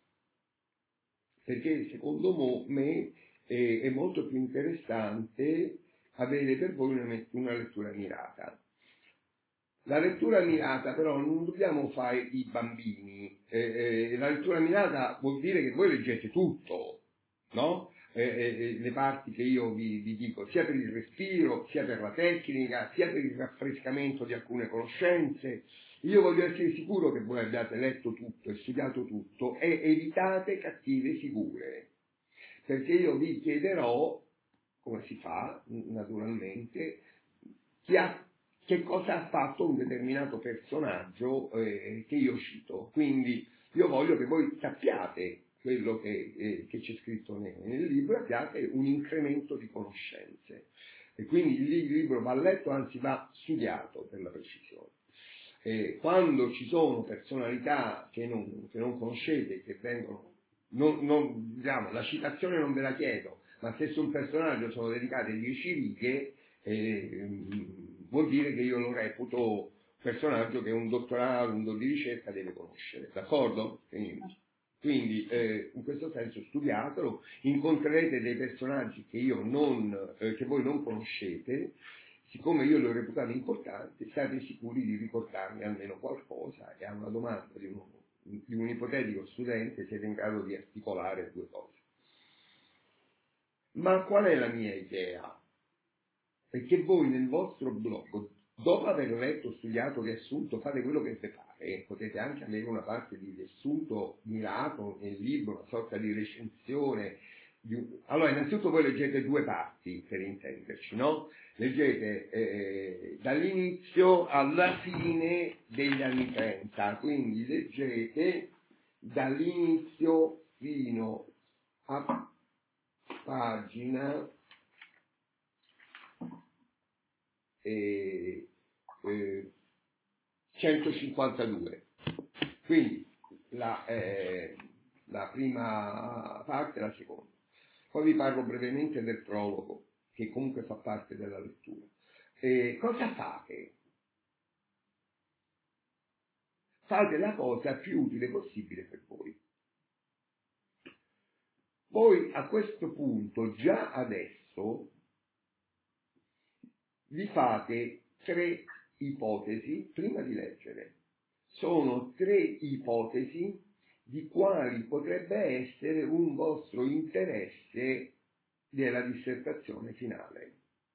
S1: perché secondo me è, è molto più interessante avere per voi una, una lettura mirata. La lettura mirata però non dobbiamo fare i bambini, eh, eh, la lettura mirata vuol dire che voi leggete tutto, no? eh, eh, le parti che io vi, vi dico, sia per il respiro, sia per la tecnica, sia per il raffrescamento di alcune conoscenze. Io voglio essere sicuro che voi abbiate letto tutto e studiato tutto e evitate cattive figure, perché io vi chiederò, come si fa naturalmente, chi ha, che cosa ha fatto un determinato personaggio eh, che io cito. Quindi io voglio che voi sappiate quello che, eh, che c'è scritto nel, nel libro, abbiate un incremento di conoscenze. E quindi il libro va letto, anzi va studiato per la precisione. Eh, quando ci sono personalità che non, che non conoscete, che vengono, non, non, diciamo, la citazione non ve la chiedo, ma se su un personaggio sono dedicate dieci righe, eh, vuol dire che io lo reputo personaggio che un dottorato, un do di ricerca deve conoscere, d'accordo? Quindi, quindi eh, in questo senso studiatelo, incontrerete dei personaggi che io non, eh, che voi non conoscete. Siccome io li ho reputati importanti, state sicuri di ricordarmi almeno qualcosa, e a una domanda di un, di un ipotetico studente siete in grado di articolare due cose. Ma qual è la mia idea? Perché voi nel vostro blog, dopo aver letto, studiato, riassunto, fate quello che vi pare, potete anche avere una parte di riassunto mirato nel libro, una sorta di recensione. Di... Allora, innanzitutto voi leggete due parti, per intenderci, no? Leggete eh, dall'inizio alla fine degli anni trenta, quindi leggete dall'inizio fino a pagina eh, eh, centocinquantadue. Quindi la, eh, la prima parte e la seconda. Poi vi parlo brevemente del prologo, che comunque fa parte della lettura. Eh, cosa fate? Fate la cosa più utile possibile per voi. Voi a questo punto, già adesso, vi fate tre ipotesi prima di leggere. Sono tre ipotesi di quali potrebbe essere un vostro interesse della dissertazione finale.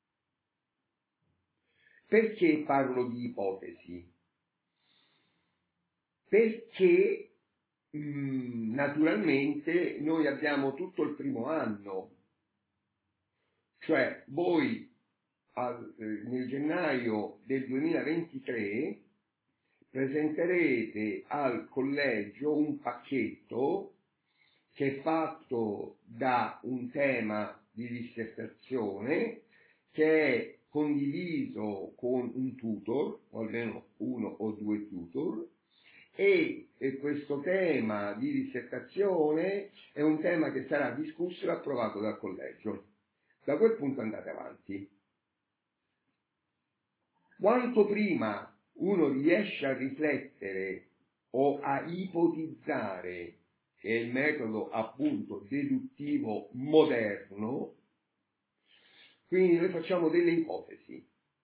S1: Perché parlo di ipotesi? Perché mh, naturalmente noi abbiamo tutto il primo anno, cioè voi al, eh, nel gennaio del duemilaventitré presenterete al collegio un pacchetto che è fatto da un tema di dissertazione che è condiviso con un tutor, o almeno uno o due tutor, e, e questo tema di dissertazione è un tema che sarà discusso e approvato dal collegio. Da quel punto andate avanti. Quanto prima uno riesce a riflettere o a ipotizzare, che è il metodo appunto deduttivo moderno, quindi noi facciamo delle ipotesi.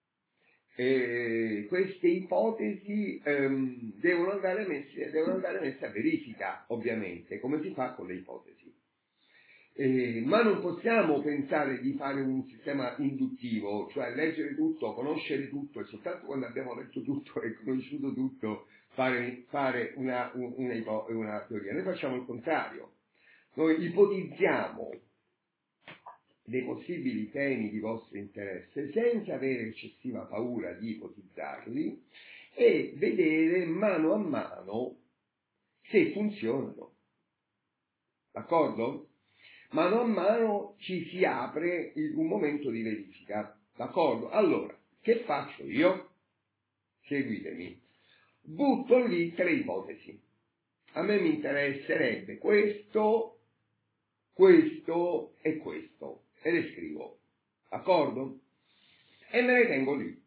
S1: E queste ipotesi ehm, devono, andare messe, devono andare messe a verifica, ovviamente, come si fa con le ipotesi. Eh, ma non possiamo pensare di fare un sistema induttivo, cioè leggere tutto, conoscere tutto, e soltanto quando abbiamo letto tutto e conosciuto tutto fare, fare una, una, una teoria. Noi facciamo il contrario. Noi ipotizziamo dei possibili temi di vostro interesse senza avere eccessiva paura di ipotizzarli e vedere mano a mano se funzionano. D'accordo? Mano a mano ci si apre un momento di verifica. D'accordo? Allora, che faccio io? Seguitemi. Butto lì tre ipotesi. A me mi interesserebbe questo, questo e questo. E le scrivo. D'accordo? E me le tengo lì.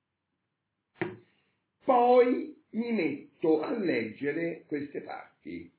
S1: Poi mi metto a leggere queste parti.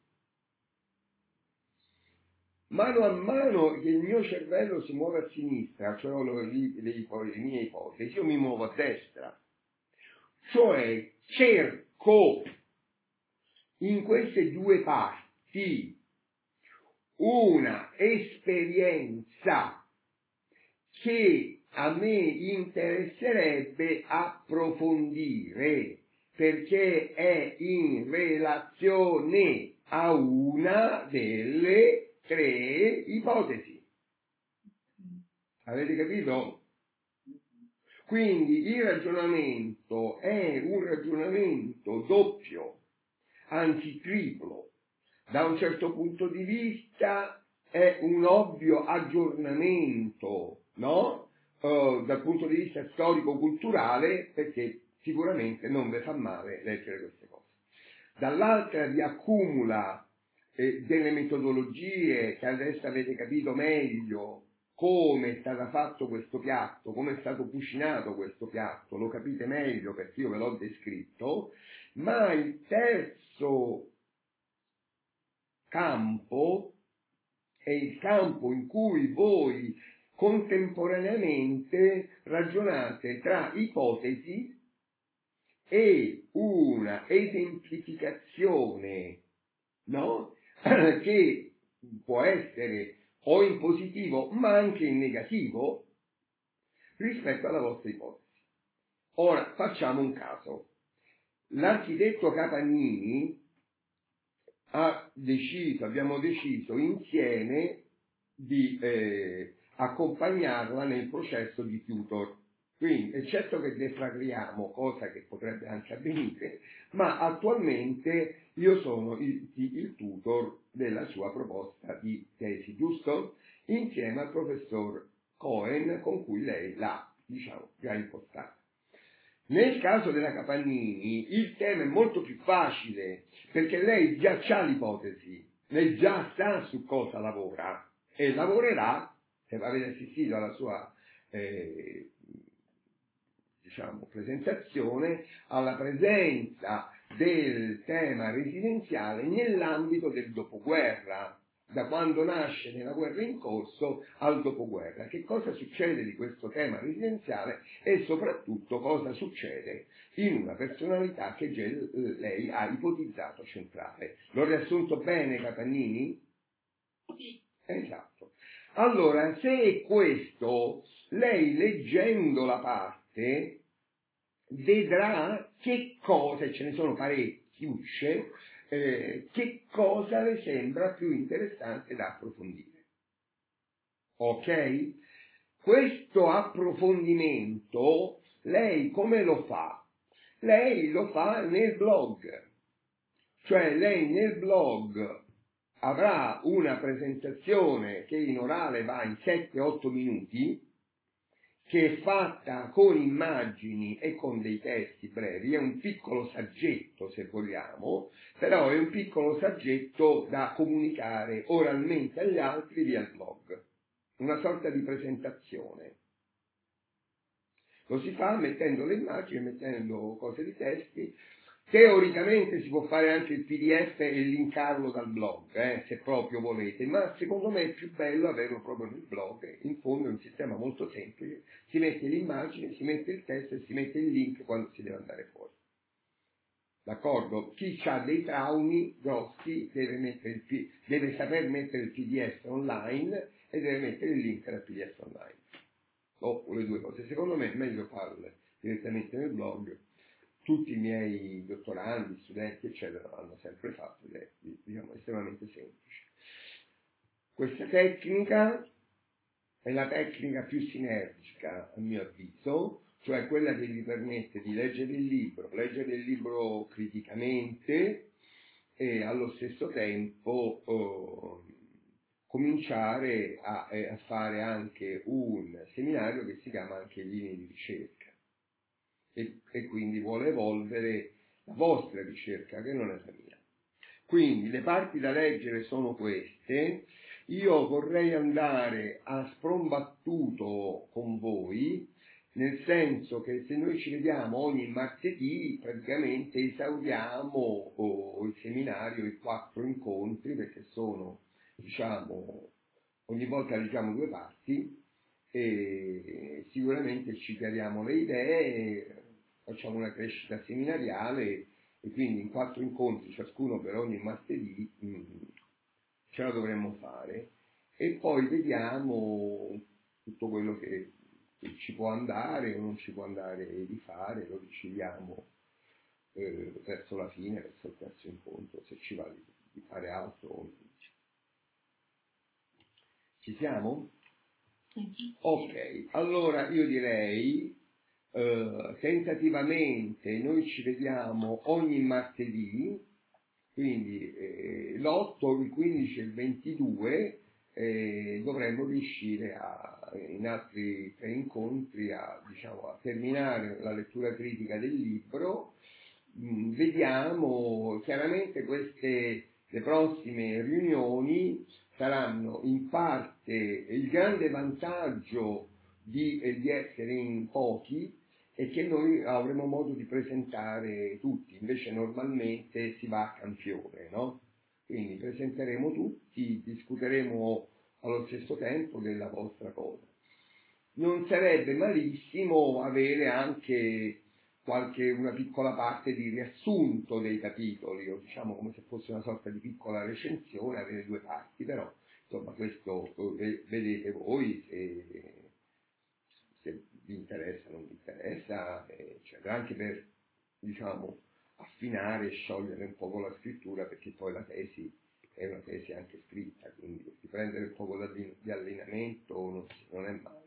S1: Mano a mano che il mio cervello si muove a sinistra, cioè ho le, le, le, le mie ipotesi, io mi muovo a destra. Cioè cerco in queste due parti una esperienza che a me interesserebbe approfondire, perché è in relazione a una delle tre ipotesi. Avete capito? Quindi il ragionamento è un ragionamento doppio, anzi triplo. Da un certo punto di vista è un ovvio aggiornamento, no? Uh, dal punto di vista storico-culturale, perché sicuramente non vi fa male leggere queste cose. Dall'altra vi accumula eh, delle metodologie che adesso avete capito meglio come è stato fatto questo piatto, come è stato cucinato questo piatto, lo capite meglio perché io ve l'ho descritto, ma il terzo campo è il campo in cui voi contemporaneamente ragionate tra ipotesi e una esemplificazione, no? Che può essere o in positivo ma anche in negativo rispetto alla vostra ipotesi. Ora facciamo un caso. L'architetto Capagnini ha deciso, abbiamo deciso insieme di eh, accompagnarla nel processo di tutor. Quindi, eccetto che deflagriamo, cosa che potrebbe anche avvenire, ma attualmente io sono il, il tutor della sua proposta di tesi, giusto? Insieme al professor Cohen, con cui lei l'ha, diciamo, già impostata. Nel caso della Capagnini il tema è molto più facile, perché lei già ha l'ipotesi, lei già sa su cosa lavora e lavorerà, se avete assistito alla sua eh, diciamo, presentazione, alla presenza del tema residenziale nell'ambito del dopoguerra, da quando nasce nella guerra in corso al dopoguerra. Che cosa succede di questo tema residenziale e soprattutto cosa succede in una personalità che già lei ha ipotizzato centrale. L'ho riassunto bene, Capagnini?
S2: Sì.
S1: Esatto. Allora, se è questo, lei leggendo la parte vedrà che cosa, e ce ne sono parecchiucce, eh, che cosa le sembra più interessante da approfondire. Ok? Questo approfondimento lei come lo fa? Lei lo fa nel blog, cioè lei nel blog avrà una presentazione che in orale va in sette otto minuti, che è fatta con immagini e con dei testi brevi, è un piccolo saggetto se vogliamo, però è un piccolo saggetto da comunicare oralmente agli altri via il blog, una sorta di presentazione. Lo si fa mettendo le immagini, mettendo cose di testi. Teoricamente si può fare anche il P D F e linkarlo dal blog, eh, se proprio volete, ma secondo me è più bello averlo proprio nel blog. In fondo è un sistema molto semplice, si mette l'immagine, si mette il testo e si mette il link quando si deve andare fuori. D'accordo? Chi ha dei traumi grossi deve, mettere il P- deve saper mettere il P D F online e deve mettere il link al P D F online. O le due cose. Secondo me è meglio farle direttamente nel blog. Tutti i miei dottorandi, studenti, eccetera, l'hanno sempre fatto ed è, diciamo, estremamente semplice. Questa tecnica è la tecnica più sinergica, a mio avviso, cioè quella che vi permette di leggere il libro, leggere il libro criticamente e allo stesso tempo oh, cominciare a, a fare anche un seminario che si chiama anche Linee di ricerca. E, e quindi vuole evolvere la vostra ricerca, che non è la mia. Quindi le parti da leggere sono queste. Io vorrei andare a sprombattuto con voi, nel senso che se noi ci vediamo ogni martedì praticamente esauriamo oh, il seminario, i quattro incontri, perché sono, diciamo, ogni volta leggiamo due parti e sicuramente ci chiariamo le idee, facciamo una crescita seminariale e quindi in quattro incontri, ciascuno per ogni martedì, mh, ce la dovremmo fare, e poi vediamo tutto quello che ci può andare o non ci può andare di fare, lo decidiamo eh, verso la fine, verso il terzo incontro, se ci va di, di fare altro o no. Ci siamo? Ok, allora io direi eh, tentativamente noi ci vediamo ogni martedì, quindi eh, l'otto, il quindici e il ventidue eh, dovremmo riuscire a, in altri tre incontri a, diciamo, a terminare la lettura critica del libro. Mm, vediamo, chiaramente queste le prossime riunioni saranno in parte il grande vantaggio di, eh, di essere in pochi e che noi avremo modo di presentare tutti, invece normalmente si va a campione, no? Quindi presenteremo tutti, discuteremo allo stesso tempo della vostra cosa. Non sarebbe malissimo avere anche qualche, una piccola parte di riassunto dei capitoli, o diciamo come se fosse una sorta di piccola recensione, avere due parti, però insomma questo eh, vedete voi se, se vi interessa o non vi interessa, eccetera, anche per, diciamo, affinare e sciogliere un po' la scrittura, perché poi la tesi è una tesi anche scritta, quindi riprendere un po' di allenamento non, non è male.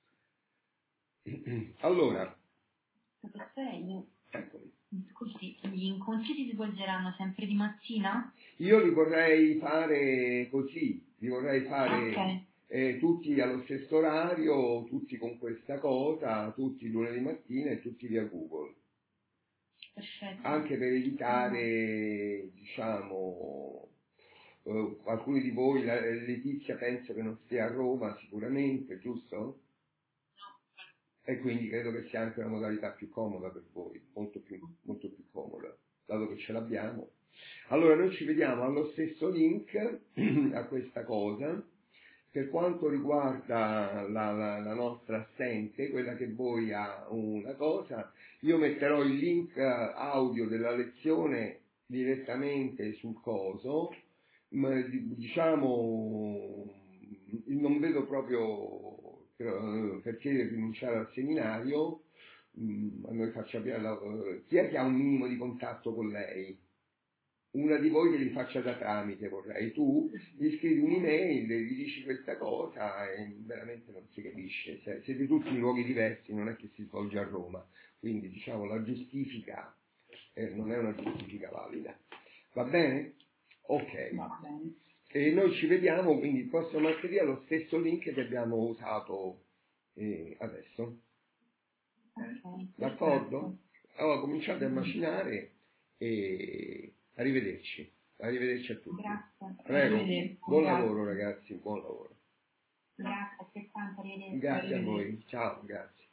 S1: Allora,
S3: professore, io...
S1: eccomi.
S3: Scusi, gli incontri si svolgeranno sempre di mattina?
S1: Io li vorrei fare così, li vorrei fare
S3: okay.
S1: eh, tutti allo stesso orario, tutti con questa cosa, tutti lunedì mattina e tutti via Google.
S3: Perfetto.
S1: Anche per evitare, diciamo, eh, alcuni di voi, la, Letizia penso che non stia a Roma sicuramente, giusto? E quindi credo che sia anche una modalità più comoda per voi, molto più, molto più comoda, dato che ce l'abbiamo. Allora noi ci vediamo allo stesso link a questa cosa. Per quanto riguarda la, la, la nostra assente, quella che voi ha una cosa, io metterò il link audio della lezione direttamente sul coso, ma diciamo non vedo proprio perché rinunciare al seminario. A noi faccia, chi è che ha un minimo di contatto con lei? Una di voi che gli faccia da tramite, vorrei. Tu gli scrivi un'email, gli dici questa cosa e veramente non si capisce. Cioè, siete tutti in luoghi diversi, non è che si svolge a Roma, quindi diciamo la giustifica eh, non è una giustifica valida. Va bene? Ok.
S5: Va bene.
S1: E noi ci vediamo quindi il prossimo martedì allo stesso link che abbiamo usato eh, adesso.
S3: Okay,
S1: d'accordo? Allora cominciate a macinare e arrivederci. Arrivederci a tutti.
S3: Grazie.
S1: Prego.
S5: Arrivederci.
S1: Buon
S5: Grazie.
S1: lavoro ragazzi, buon lavoro.
S3: Grazie, altrettanto, arrivederci.
S1: Grazie a voi. Ciao, grazie.